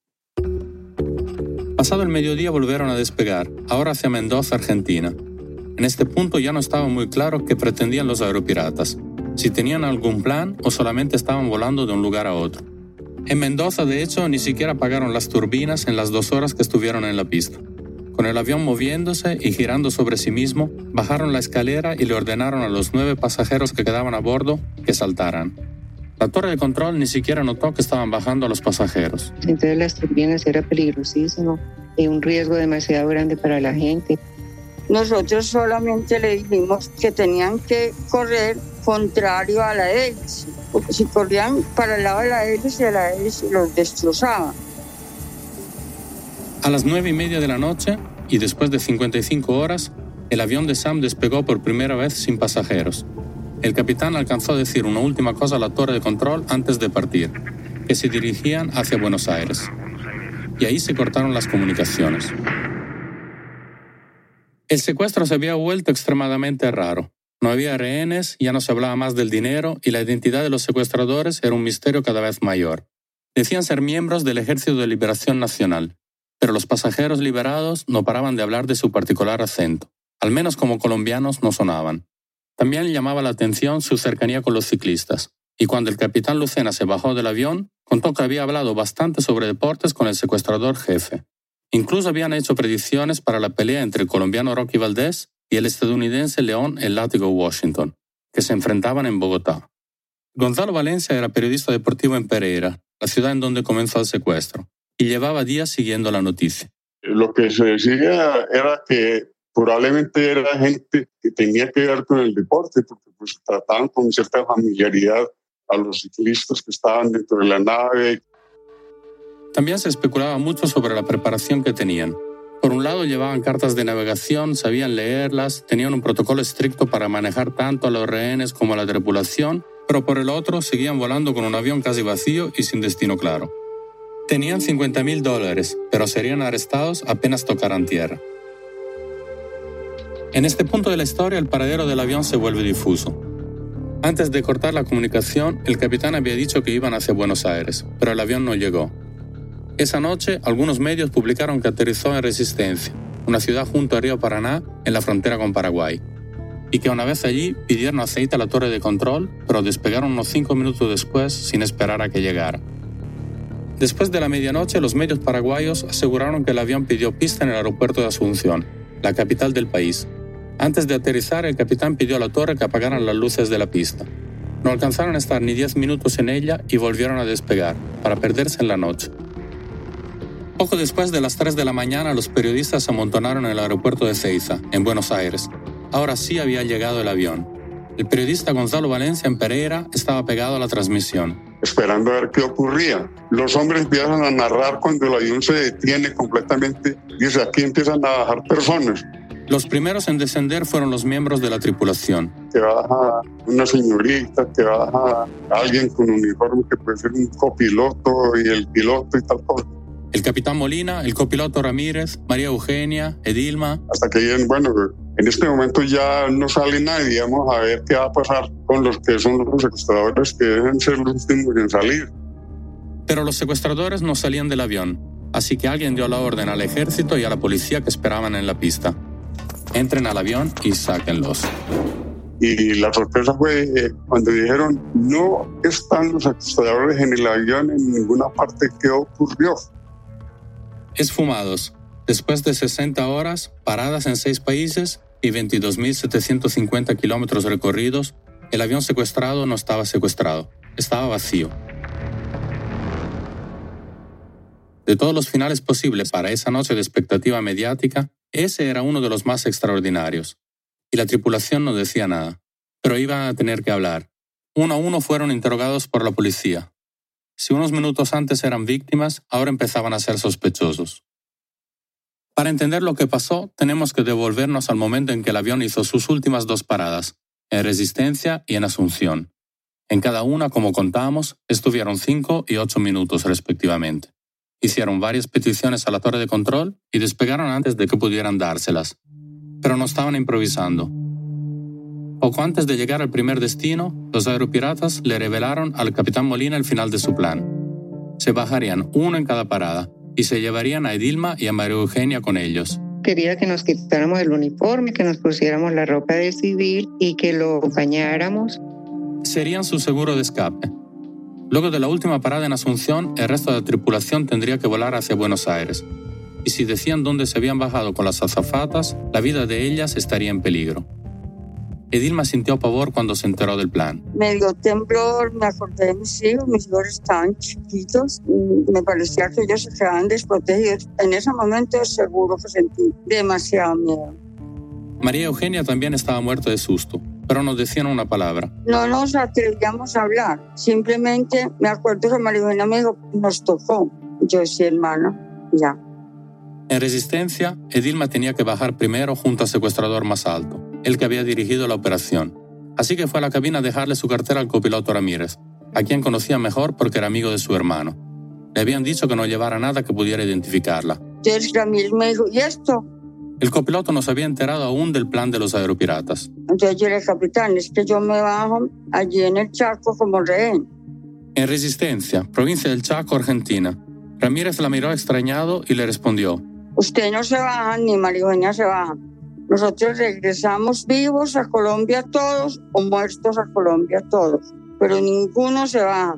Speaker 5: Pasado el mediodía volvieron a despegar, ahora hacia Mendoza, Argentina. En este punto ya no estaba muy claro qué pretendían los aeropiratas, si tenían algún plan o solamente estaban volando de un lugar a otro. En Mendoza, de hecho, ni siquiera apagaron las turbinas en las dos horas que estuvieron en la pista. Con el avión moviéndose y girando sobre sí mismo, bajaron la escalera y le ordenaron a los nueve pasajeros que quedaban a bordo que saltaran. La torre de control ni siquiera notó que estaban bajando a los pasajeros.
Speaker 11: Entonces las turbinas era peligrosísimo y un riesgo demasiado grande para la gente.
Speaker 10: Nosotros solamente le dijimos que tenían que correr contrario a la hélice, porque si corrían para el lado de la hélice, la hélice los destrozaba.
Speaker 5: A las nueve y media de la noche, y después de cincuenta y cinco horas, el avión de Sam despegó por primera vez sin pasajeros. El capitán alcanzó a decir una última cosa a la torre de control antes de partir, que se dirigían hacia Buenos Aires. Y ahí se cortaron las comunicaciones. El secuestro se había vuelto extremadamente raro. No había rehenes, ya no se hablaba más del dinero y la identidad de los secuestradores era un misterio cada vez mayor. Decían ser miembros del Ejército de Liberación Nacional, pero los pasajeros liberados no paraban de hablar de su particular acento. Al menos como colombianos no sonaban. También llamaba la atención su cercanía con los ciclistas, y cuando el capitán Lucena se bajó del avión, contó que había hablado bastante sobre deportes con el secuestrador jefe. Incluso habían hecho predicciones para la pelea entre el colombiano Rocky Valdés y el estadounidense León El Látigo Washington, que se enfrentaban en Bogotá. Gonzalo Valencia era periodista deportivo en Pereira, la ciudad en donde comenzó el secuestro, y llevaba días siguiendo la noticia.
Speaker 14: Lo que se decía era que probablemente era gente que tenía que ver con el deporte, porque pues trataban con cierta familiaridad a los ciclistas que estaban dentro de la nave.
Speaker 5: También se especulaba mucho sobre la preparación que tenían. Por un lado llevaban cartas de navegación, sabían leerlas, tenían un protocolo estricto para manejar tanto a los rehenes como a la tripulación, pero por el otro seguían volando con un avión casi vacío y sin destino claro. Tenían cincuenta mil dólares, pero serían arrestados apenas tocaran tierra. En este punto de la historia, el paradero del avión se vuelve difuso. Antes de cortar la comunicación, el capitán había dicho que iban hacia Buenos Aires, pero el avión no llegó. Esa noche, algunos medios publicaron que aterrizó en Resistencia, una ciudad junto a Río Paraná, en la frontera con Paraguay, y que una vez allí pidieron aceite a la torre de control, pero despegaron unos cinco minutos después sin esperar a que llegara. Después de la medianoche, los medios paraguayos aseguraron que el avión pidió pista en el aeropuerto de Asunción, la capital del país. Antes de aterrizar, el capitán pidió a la torre que apagaran las luces de la pista. No alcanzaron a estar ni diez minutos en ella y volvieron a despegar, para perderse en la noche. Poco después de las tres de la mañana, los periodistas se amontonaron en el aeropuerto de Ezeiza, en Buenos Aires. Ahora sí había llegado el avión. El periodista Gonzalo Valencia en Pereira estaba pegado a la transmisión,
Speaker 14: esperando a ver qué ocurría. Los hombres empiezan a narrar cuando el avión se detiene completamente. Dice, aquí empiezan a bajar personas.
Speaker 5: Los primeros en descender fueron los miembros de la tripulación.
Speaker 14: Que baja una señorita, que baja alguien con uniforme que puede ser un copiloto y el piloto y tal cosa.
Speaker 5: El capitán Molina, el copiloto Ramírez, María Eugenia, Edilma.
Speaker 14: Hasta que digan, bueno, en este momento ya no sale nadie, vamos a ver qué va a pasar con los que son los secuestradores que deben ser los últimos en salir.
Speaker 5: Pero los secuestradores no salían del avión, así que alguien dio la orden al ejército y a la policía que esperaban en la pista. Entren al avión y sáquenlos.
Speaker 14: Y la sorpresa fue eh, cuando dijeron, no están los secuestradores en el avión en ninguna parte. ¿Qué ocurrió?
Speaker 5: Esfumados, después de sesenta horas, paradas en seis países y veintidós mil setecientos cincuenta kilómetros recorridos, el avión secuestrado no estaba secuestrado, estaba vacío. De todos los finales posibles para esa noche de expectativa mediática, ese era uno de los más extraordinarios. Y la tripulación no decía nada, pero iban a tener que hablar. Uno a uno fueron interrogados por la policía. Si unos minutos antes eran víctimas, ahora empezaban a ser sospechosos. Para entender lo que pasó, tenemos que devolvernos al momento en que el avión hizo sus últimas dos paradas, en Resistencia y en Asunción. En cada una, como contamos, estuvieron cinco y ocho minutos respectivamente. Hicieron varias peticiones a la torre de control y despegaron antes de que pudieran dárselas. Pero no estaban improvisando. Poco antes de llegar al primer destino, los aeropiratas le revelaron al capitán Molina el final de su plan. Se bajarían uno en cada parada y se llevarían a Edilma y a María Eugenia con ellos.
Speaker 11: Quería que nos quitáramos el uniforme, que nos pusiéramos la ropa de civil y que lo acompañáramos.
Speaker 5: Serían su seguro de escape. Luego de la última parada en Asunción, el resto de la tripulación tendría que volar hacia Buenos Aires. Y si decían dónde se habían bajado con las azafatas, la vida de ellas estaría en peligro. Edilma sintió pavor cuando se enteró del plan.
Speaker 10: Me dio temblor, me acordé de mis hijos, mis hijos estaban chiquitos, me parecía que ellos se quedaban desprotegidos. En ese momento seguro que sentí demasiado miedo.
Speaker 5: María Eugenia también estaba muerta de susto, pero no decían una palabra.
Speaker 10: No nos atrevíamos a hablar, simplemente me acuerdo que María Eugenia me dijo, nos tocó. Yo decía, hermana, ya.
Speaker 5: En Resistencia, Edilma tenía que bajar primero junto al secuestrador más alto, el que había dirigido la operación. Así que fue a la cabina a dejarle su cartera al copiloto Ramírez, a quien conocía mejor porque era amigo de su hermano. Le habían dicho que no llevara nada que pudiera identificarla.
Speaker 10: Entonces Ramírez me dijo, ¿y esto?
Speaker 5: El copiloto no se había enterado aún del plan de los aeropiratas.
Speaker 10: Entonces yo le dije, capitán, es que yo me bajo allí en el Chaco como rehén.
Speaker 5: En Resistencia, provincia del Chaco, Argentina, Ramírez la miró extrañado y le respondió:
Speaker 10: Usted no se baja, ni María Eugenia se baja. Nosotros regresamos vivos a Colombia todos o muertos a Colombia todos, pero ninguno se baja.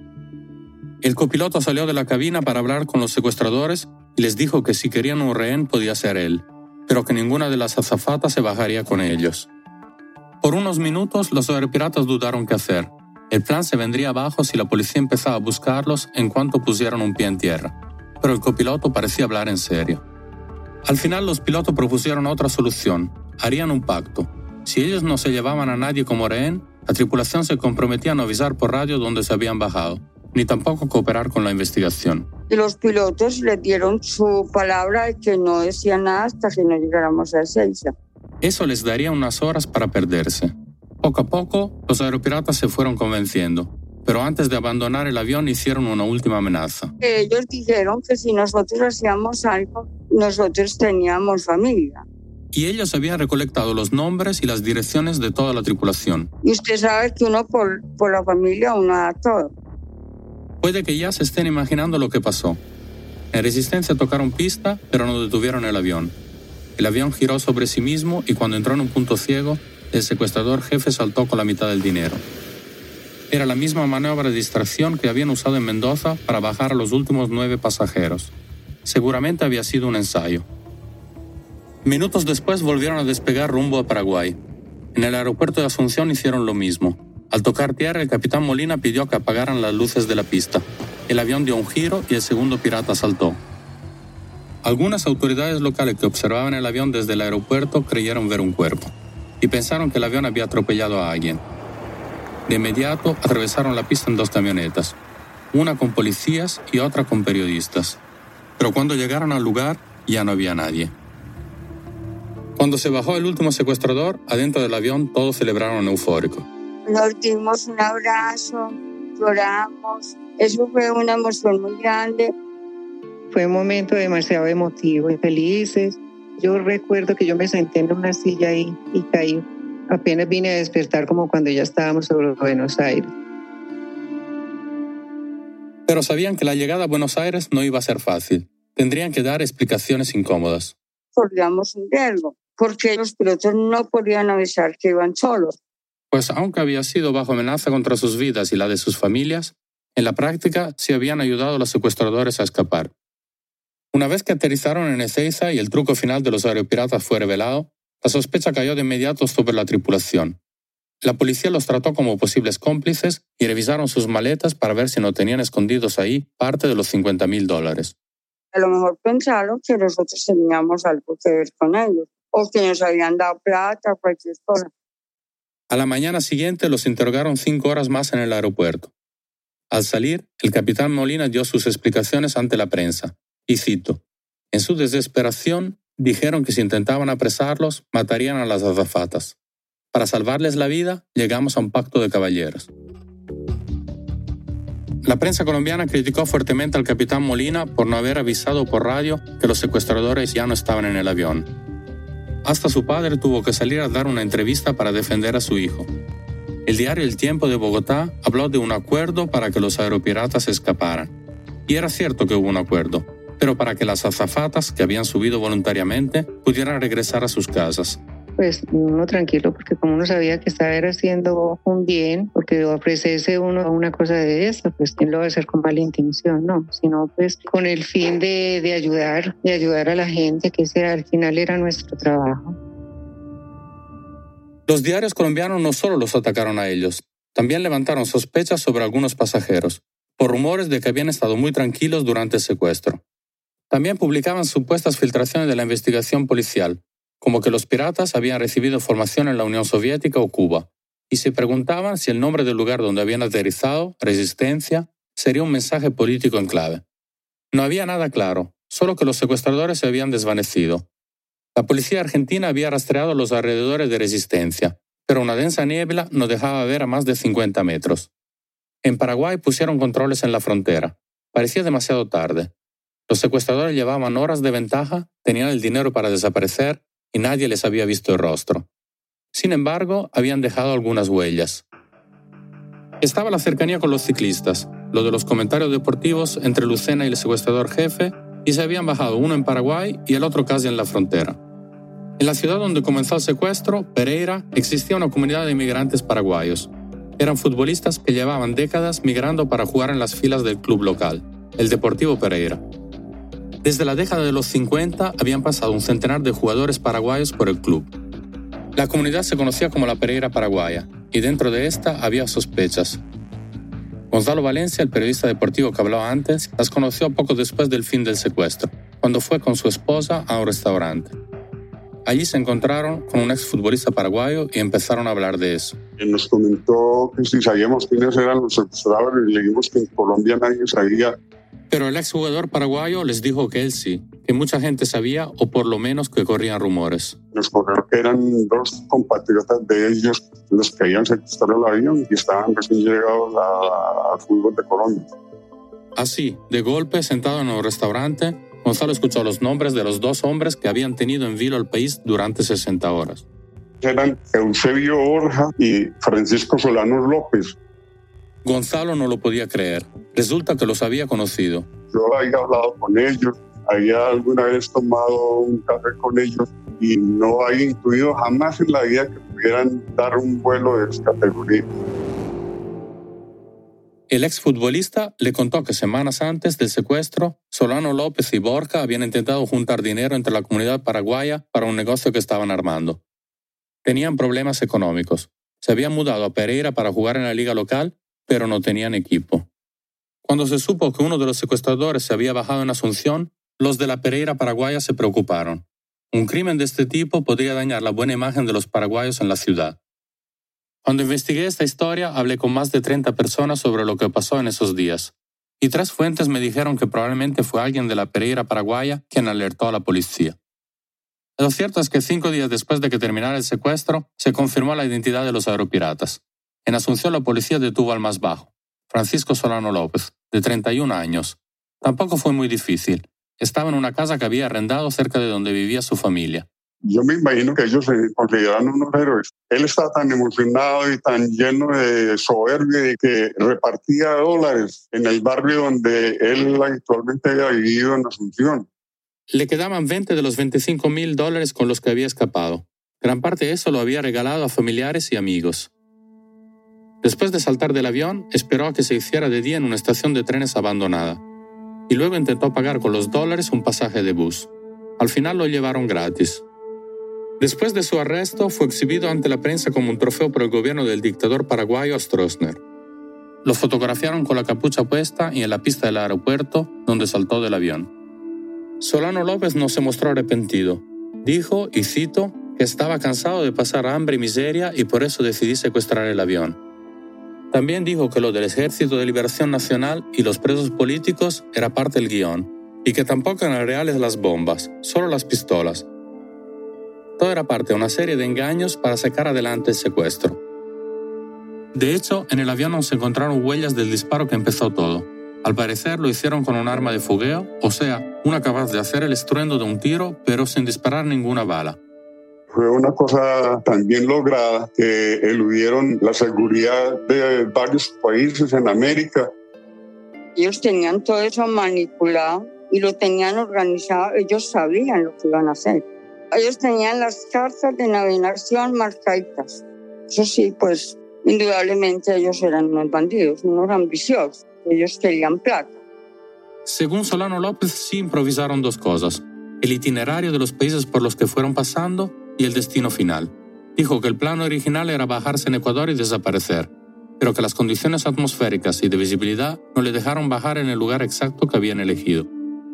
Speaker 5: El copiloto salió de la cabina para hablar con los secuestradores y les dijo que si querían un rehén podía ser él, pero que ninguna de las azafatas se bajaría con ellos. Por unos minutos los aeropiratas dudaron qué hacer. El plan se vendría abajo si la policía empezaba a buscarlos en cuanto pusieran un pie en tierra, pero el copiloto parecía hablar en serio. Al final los pilotos propusieron otra solución. Harían un pacto. Si ellos no se llevaban a nadie como rehén, la tripulación se comprometía a no avisar por radio dónde se habían bajado, ni tampoco cooperar con la investigación.
Speaker 10: Y los pilotos les dieron su palabra de que no decían nada hasta que no llegáramos a Ezeiza.
Speaker 5: Eso les daría unas horas para perderse. Poco a poco, los aeropiratas se fueron convenciendo, pero antes de abandonar el avión hicieron una última amenaza.
Speaker 10: Ellos dijeron que si nosotros hacíamos algo, nosotros teníamos familia.
Speaker 5: Y ellos habían recolectado los nombres y las direcciones de toda la tripulación.
Speaker 10: Y usted sabe que uno por, por la familia uno da todo.
Speaker 5: Puede que ya se estén imaginando lo que pasó. En Resistencia tocaron pista, pero no detuvieron el avión. El avión giró sobre sí mismo y cuando entró en un punto ciego, el secuestrador jefe saltó con la mitad del dinero. Era la misma maniobra de distracción que habían usado en Mendoza para bajar a los últimos nueve pasajeros. Seguramente había sido un ensayo. Minutos después volvieron a despegar rumbo a Paraguay. En el aeropuerto de Asunción hicieron lo mismo. Al tocar tierra, el capitán Molina pidió que apagaran las luces de la pista. El avión dio un giro y el segundo pirata saltó. Algunas autoridades locales que observaban el avión desde el aeropuerto creyeron ver un cuerpo y pensaron que el avión había atropellado a alguien. De inmediato atravesaron la pista en dos camionetas, una con policías y otra con periodistas. Pero cuando llegaron al lugar, ya no había nadie. Cuando se bajó el último secuestrador, adentro del avión todos celebraron eufórico.
Speaker 10: Nos dimos un abrazo, lloramos. Eso fue una emoción muy grande.
Speaker 11: Fue un momento demasiado emotivo y felices. Yo recuerdo que yo me senté en una silla ahí y caí. Apenas vine a despertar como cuando ya estábamos sobre Buenos Aires.
Speaker 5: Pero sabían que la llegada a Buenos Aires no iba a ser fácil. Tendrían que dar explicaciones incómodas.
Speaker 10: Corríamos un riesgo, porque los pilotos no podían avisar que iban solos.
Speaker 5: Pues aunque había sido bajo amenaza contra sus vidas y la de sus familias, en la práctica sí habían ayudado a los secuestradores a escapar. Una vez que aterrizaron en Ezeiza y el truco final de los aeropiratas fue revelado, la sospecha cayó de inmediato sobre la tripulación. La policía los trató como posibles cómplices y revisaron sus maletas para ver si no tenían escondidos ahí parte de los cincuenta mil dólares.
Speaker 10: A lo mejor pensaron que nosotros teníamos algo que ver con ellos, o que nos habían dado plata o cualquier cosa.
Speaker 5: A la mañana siguiente los interrogaron cinco horas más en el aeropuerto. Al salir, el capitán Molina dio sus explicaciones ante la prensa, y cito: «En su desesperación, dijeron que si intentaban apresarlos, matarían a las azafatas. Para salvarles la vida, llegamos a un pacto de caballeros». La prensa colombiana criticó fuertemente al capitán Molina por no haber avisado por radio que los secuestradores ya no estaban en el avión. Hasta su padre tuvo que salir a dar una entrevista para defender a su hijo. El diario El Tiempo de Bogotá habló de un acuerdo para que los aeropiratas escaparan. Y era cierto que hubo un acuerdo, pero para que las azafatas que habían subido voluntariamente pudieran regresar a sus casas.
Speaker 11: Pues uno tranquilo, porque como uno sabía que estaba haciendo un bien, porque ofrecerse uno a una cosa de esta, pues quién lo va a hacer con mala intención, no, sino pues con el fin de, de ayudar, de ayudar a la gente, que ese al final era nuestro trabajo.
Speaker 5: Los diarios colombianos no solo los atacaron a ellos, también levantaron sospechas sobre algunos pasajeros, por rumores de que habían estado muy tranquilos durante el secuestro. También publicaban supuestas filtraciones de la investigación policial, como que los piratas habían recibido información en la Unión Soviética o Cuba, y se preguntaban si el nombre del lugar donde habían aterrizado, Resistencia, sería un mensaje político en clave. No había nada claro, solo que los secuestradores se habían desvanecido. La policía argentina había rastreado los alrededores de Resistencia, pero una densa niebla no dejaba ver a más de cincuenta metros. En Paraguay pusieron controles en la frontera. Parecía demasiado tarde. Los secuestradores llevaban horas de ventaja, tenían el dinero para desaparecer y nadie les había visto el rostro. Sin embargo, habían dejado algunas huellas. Estaba la cercanía con los ciclistas, lo de los comentarios deportivos entre Lucena y el secuestrador jefe, y se habían bajado uno en Paraguay y el otro casi en la frontera. En la ciudad donde comenzó el secuestro, Pereira, existía una comunidad de inmigrantes paraguayos. Eran futbolistas que llevaban décadas migrando para jugar en las filas del club local, el Deportivo Pereira. Desde la década de los cincuenta habían pasado un centenar de jugadores paraguayos por el club. La comunidad se conocía como la Pereira Paraguaya, y dentro de esta había sospechas. Gonzalo Valencia, el periodista deportivo que hablaba antes, las conoció poco después del fin del secuestro, cuando fue con su esposa a un restaurante. Allí se encontraron con un exfutbolista paraguayo y empezaron a hablar de eso.
Speaker 14: Y nos comentó que si sabíamos quiénes eran los secuestradores y le dijimos que en Colombia nadie sabía.
Speaker 5: Pero el exjugador paraguayo les dijo que él sí, que mucha gente sabía o por lo menos que corrían rumores.
Speaker 14: Nos corrieron que eran dos compatriotas de ellos los que habían secuestrado el avión y estaban recién llegados al fútbol de Colombia.
Speaker 5: Así, de golpe, sentado en un restaurante, Gonzalo escuchó los nombres de los dos hombres que habían tenido en vilo al país durante sesenta horas.
Speaker 14: Eran Eusebio Borja y Francisco Solano López.
Speaker 5: Gonzalo no lo podía creer. Resulta que los había conocido.
Speaker 14: Yo había hablado con ellos, había alguna vez tomado un café con ellos y no había intuido jamás en la vida que pudieran dar un vuelo de esa categoría.
Speaker 5: El exfutbolista le contó que semanas antes del secuestro, Solano López y Borja habían intentado juntar dinero entre la comunidad paraguaya para un negocio que estaban armando. Tenían problemas económicos. Se habían mudado a Pereira para jugar en la liga local, pero no tenían equipo. Cuando se supo que uno de los secuestradores se había bajado en Asunción, los de la Pereira paraguaya se preocuparon. Un crimen de este tipo podría dañar la buena imagen de los paraguayos en la ciudad. Cuando investigué esta historia, hablé con más de treinta personas sobre lo que pasó en esos días, y tres fuentes me dijeron que probablemente fue alguien de la Pereira paraguaya quien alertó a la policía. Lo cierto es que cinco días después de que terminara el secuestro, se confirmó la identidad de los aeropiratas. En Asunción la policía detuvo al más bajo, Francisco Solano López, de treinta y un años. Tampoco fue muy difícil. Estaba en una casa que había arrendado cerca de donde vivía su familia.
Speaker 14: Yo me imagino que ellos se consideraban unos héroes. Él estaba tan emocionado y tan lleno de soberbia de que repartía dólares en el barrio donde él actualmente había vivido en Asunción.
Speaker 5: Le quedaban veinte de los veinticinco mil dólares con los que había escapado. Gran parte de eso lo había regalado a familiares y amigos. Después de saltar del avión, esperó a que se hiciera de día en una estación de trenes abandonada. Y luego intentó pagar con los dólares un pasaje de bus. Al final lo llevaron gratis. Después de su arresto, fue exhibido ante la prensa como un trofeo por el gobierno del dictador paraguayo Stroessner. Lo fotografiaron con la capucha puesta y en la pista del aeropuerto, donde saltó del avión. Solano López no se mostró arrepentido. Dijo, y cito, que estaba cansado de pasar hambre y miseria y por eso decidí secuestrar el avión. También dijo que lo del Ejército de Liberación Nacional y los presos políticos era parte del guión, y que tampoco eran reales las bombas, solo las pistolas. Todo era parte de una serie de engaños para sacar adelante el secuestro. De hecho, en el avión no se encontraron huellas del disparo que empezó todo. Al parecer lo hicieron con un arma de fogueo, o sea, una capaz de hacer el estruendo de un tiro, pero sin disparar ninguna bala.
Speaker 14: Fue una cosa tan bien lograda que eludieron la seguridad de varios países en América.
Speaker 10: Ellos tenían todo eso manipulado y lo tenían organizado. Ellos sabían lo que iban a hacer. Ellos tenían las cartas de navegación marcaditas. Eso sí, pues, indudablemente ellos eran unos bandidos, unos ambiciosos. Ellos querían plata.
Speaker 5: Según Solano López, sí improvisaron dos cosas: el itinerario de los países por los que fueron pasando y el destino final. Dijo que el plan original era bajarse en Ecuador y desaparecer, pero que las condiciones atmosféricas y de visibilidad no le dejaron bajar en el lugar exacto que habían elegido.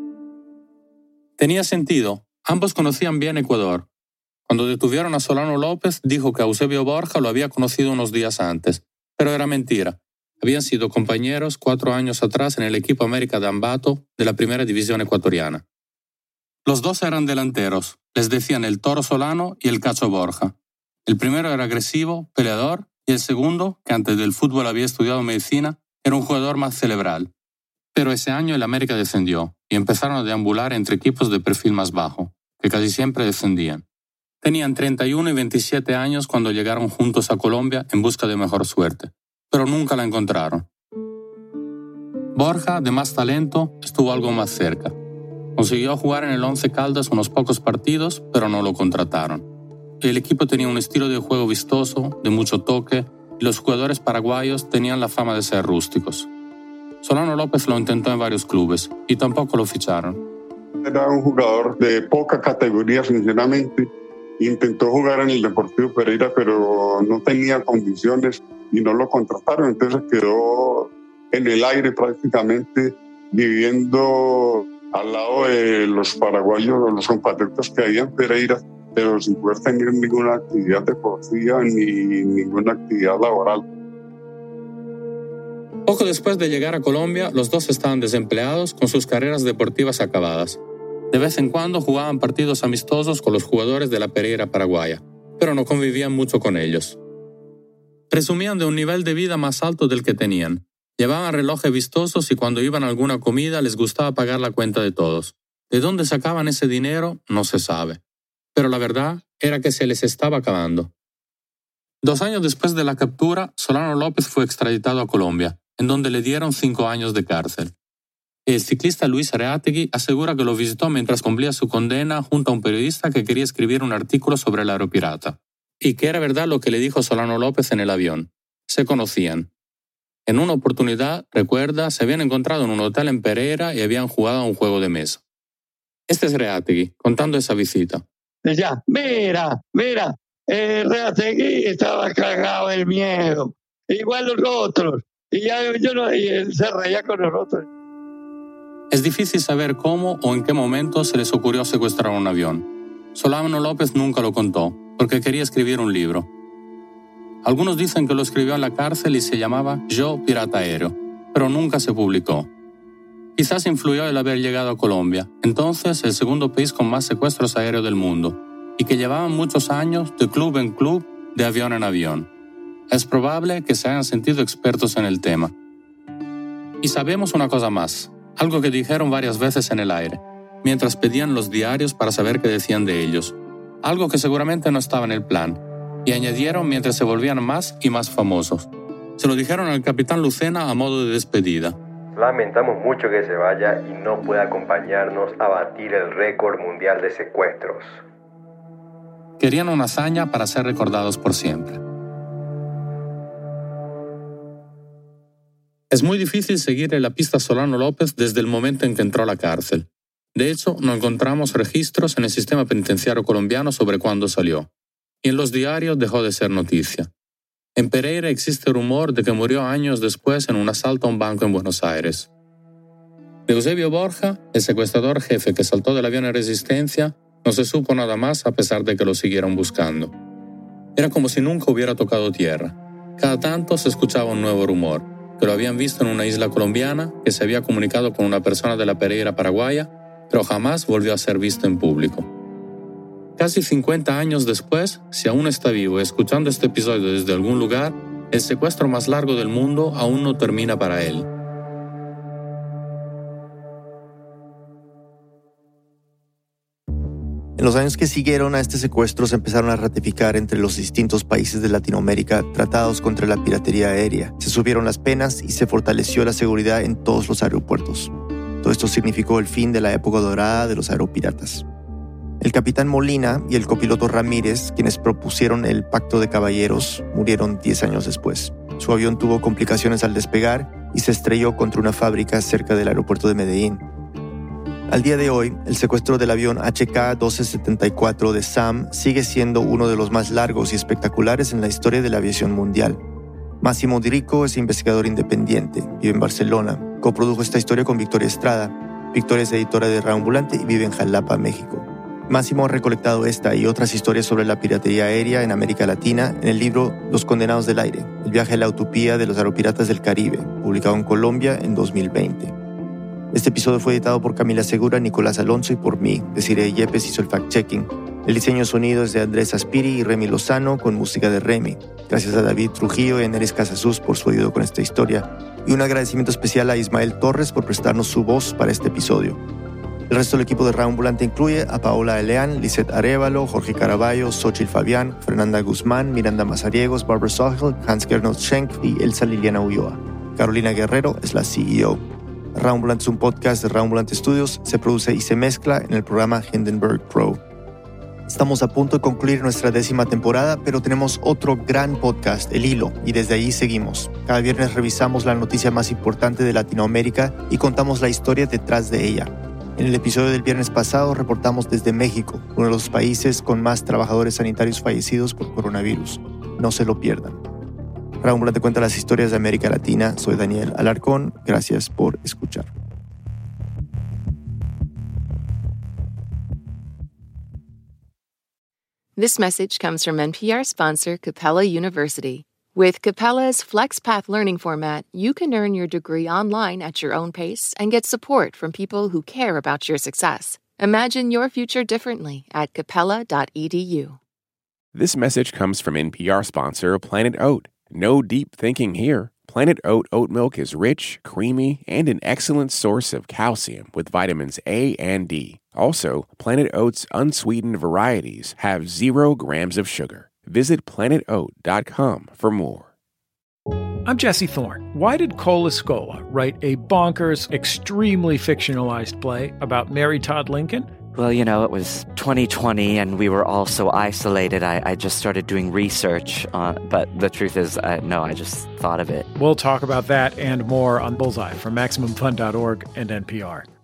Speaker 5: Tenía sentido. Ambos conocían bien Ecuador. Cuando detuvieron a Solano López, dijo que Eusebio Borja lo había conocido unos días antes, pero era mentira. Habían sido compañeros cuatro años atrás en el equipo América de Ambato de la primera división ecuatoriana. Los dos eran delanteros, les decían el Toro Solano y el Cacho Borja. El primero era agresivo, peleador, y el segundo, que antes del fútbol había estudiado medicina, era un jugador más cerebral. Pero ese año el América descendió y empezaron a deambular entre equipos de perfil más bajo, que casi siempre descendían. Tenían treinta y uno y veintisiete años cuando llegaron juntos a Colombia en busca de mejor suerte, pero nunca la encontraron. Borja, de más talento, estuvo algo más cerca. Consiguió jugar en el Once Caldas unos pocos partidos, pero no lo contrataron. El equipo tenía un estilo de juego vistoso, de mucho toque, y los jugadores paraguayos tenían la fama de ser rústicos. Solano López lo intentó en varios clubes y tampoco lo ficharon.
Speaker 14: Era un jugador de poca categoría, sinceramente. Intentó jugar en el Deportivo Pereira, pero no tenía condiciones y no lo contrataron. Entonces quedó en el aire prácticamente, viviendo al lado de los paraguayos, los compatriotas que había en Pereira, pero sin poder tener ninguna actividad deportiva ni ninguna actividad laboral.
Speaker 5: Poco después de llegar a Colombia, los dos estaban desempleados con sus carreras deportivas acabadas. De vez en cuando jugaban partidos amistosos con los jugadores de la Pereira paraguaya, pero no convivían mucho con ellos. Presumían de un nivel de vida más alto del que tenían. Llevaban relojes vistosos y cuando iban a alguna comida les gustaba pagar la cuenta de todos. ¿De dónde sacaban ese dinero? No se sabe. Pero la verdad era que se les estaba acabando. Dos años después de la captura, Solano López fue extraditado a Colombia, en donde le dieron cinco años de cárcel. El ciclista Luis Areategui asegura que lo visitó mientras cumplía su condena junto a un periodista que quería escribir un artículo sobre el aeropirata. Y que era verdad lo que le dijo Solano López en el avión. Se conocían. En una oportunidad, recuerda, se habían encontrado en un hotel en Pereira y habían jugado a un juego de mesa. Este es Areategui, contando esa visita.
Speaker 3: Decía, mira, mira, eh, Areategui estaba cagado del miedo. Igual los otros. Y, ya, yo no, y él se reía con nosotros.
Speaker 5: Es difícil saber cómo o en qué momento se les ocurrió secuestrar un avión. Solano López nunca lo contó, porque quería escribir un libro. Algunos dicen que lo escribió en la cárcel y se llamaba Yo, Pirata Aéreo, pero nunca se publicó. Quizás influyó el haber llegado a Colombia, entonces el segundo país con más secuestros aéreos del mundo, y que llevaban muchos años de club en club, de avión en avión. Es probable que se hayan sentido expertos en el tema. Y sabemos una cosa más, algo que dijeron varias veces en el aire, mientras pedían los diarios para saber qué decían de ellos, algo que seguramente no estaba en el plan, y añadieron mientras se volvían más y más famosos. Se lo dijeron al capitán Lucena a modo de despedida.
Speaker 15: Lamentamos mucho que se vaya y no pueda acompañarnos a batir el récord mundial de secuestros.
Speaker 5: Querían una hazaña para ser recordados por siempre. Es muy difícil seguirle la pista a Solano López desde el momento en que entró a la cárcel. De hecho, no encontramos registros en el sistema penitenciario colombiano sobre cuándo salió. Y en los diarios dejó de ser noticia. En Pereira existe rumor de que murió años después en un asalto a un banco en Buenos Aires. De Eusebio Borja, el secuestrador jefe que saltó del avión en Resistencia, no se supo nada más a pesar de que lo siguieron buscando. Era como si nunca hubiera tocado tierra. Cada tanto se escuchaba un nuevo rumor, que lo habían visto en una isla colombiana, que se había comunicado con una persona de la Pereira paraguaya, pero jamás volvió a ser visto en público. Casi cincuenta años después, si aún está vivo escuchando este episodio desde algún lugar, el secuestro más largo del mundo aún no termina para él.
Speaker 2: En los años que siguieron a este secuestro se empezaron a ratificar entre los distintos países de Latinoamérica tratados contra la piratería aérea. Se subieron las penas y se fortaleció la seguridad en todos los aeropuertos. Todo esto significó el fin de la época dorada de los aeropiratas. El capitán Molina y el copiloto Ramírez, quienes propusieron el Pacto de Caballeros, murieron diez años después. Su avión tuvo complicaciones al despegar y se estrelló contra una fábrica cerca del aeropuerto de Medellín. Al día de hoy, el secuestro del avión H K doce setenta y cuatro de SAM sigue siendo uno de los más largos y espectaculares en la historia de la aviación mundial. Máximo Dirico es investigador independiente, vive en Barcelona, coprodujo esta historia con Victoria Estrada. Victoria es editora de Raambulante y vive en Jalapa, México. Máximo ha recolectado esta y otras historias sobre la piratería aérea en América Latina en el libro Los Condenados del Aire, el viaje a la utopía de los aeropiratas del Caribe, publicado en Colombia en dos mil veinte. Este episodio fue editado por Camila Segura, Nicolás Alonso y por mí. Desiree Yepes hizo el fact-checking. El diseño de sonido es de Andrés Aspiri y Remy Lozano, con música de Remy. Gracias a David Trujillo y Eneres Casasus por su ayuda con esta historia. Y un agradecimiento especial a Ismael Torres por prestarnos su voz para este episodio. El resto del equipo de Raambulante incluye a Paola Eleán, Lisette Arévalo, Jorge Caraballo, Xochitl Fabián, Fernanda Guzmán, Miranda Mazariegos, Barbara Sochel, Hans Gernot Schenk y Elsa Liliana Ulloa. Carolina Guerrero es la C E O. Raambulante es un podcast de Raambulante Studios, se produce y se mezcla en el programa Hindenburg Pro. Estamos a punto de concluir nuestra décima temporada, pero tenemos otro gran podcast, El Hilo, y desde allí seguimos. Cada viernes revisamos la noticia más importante de Latinoamérica y contamos la historia detrás de ella. En el episodio del viernes pasado reportamos desde México, uno de los países con más trabajadores sanitarios fallecidos por coronavirus. No se lo pierdan. Raambulante cuenta las historias de América Latina. Soy Daniel Alarcón. Gracias por escuchar.
Speaker 16: This message comes from N P R sponsor Capella University. With Capella's FlexPath learning format, you can earn your degree online at your own pace and get support from people who care about your success. Imagine your future differently at capella dot e d u.
Speaker 17: This message comes from N P R sponsor Planet Oat. No deep thinking here. Planet Oat oat milk is rich, creamy, and an excellent source of calcium with vitamins A and D. Also, Planet Oat's unsweetened varieties have zero grams of sugar. Visit planet oat dot com for more.
Speaker 18: I'm Jesse Thorne. Why did Cole Escola write a bonkers, extremely fictionalized play about Mary Todd Lincoln?
Speaker 19: Well, you know, it was twenty twenty and we were all so isolated. I, I just started doing research. Uh, but the truth is, uh, no, I just thought of it.
Speaker 18: We'll talk about that and more on Bullseye from Maximum Fun dot org and N P R.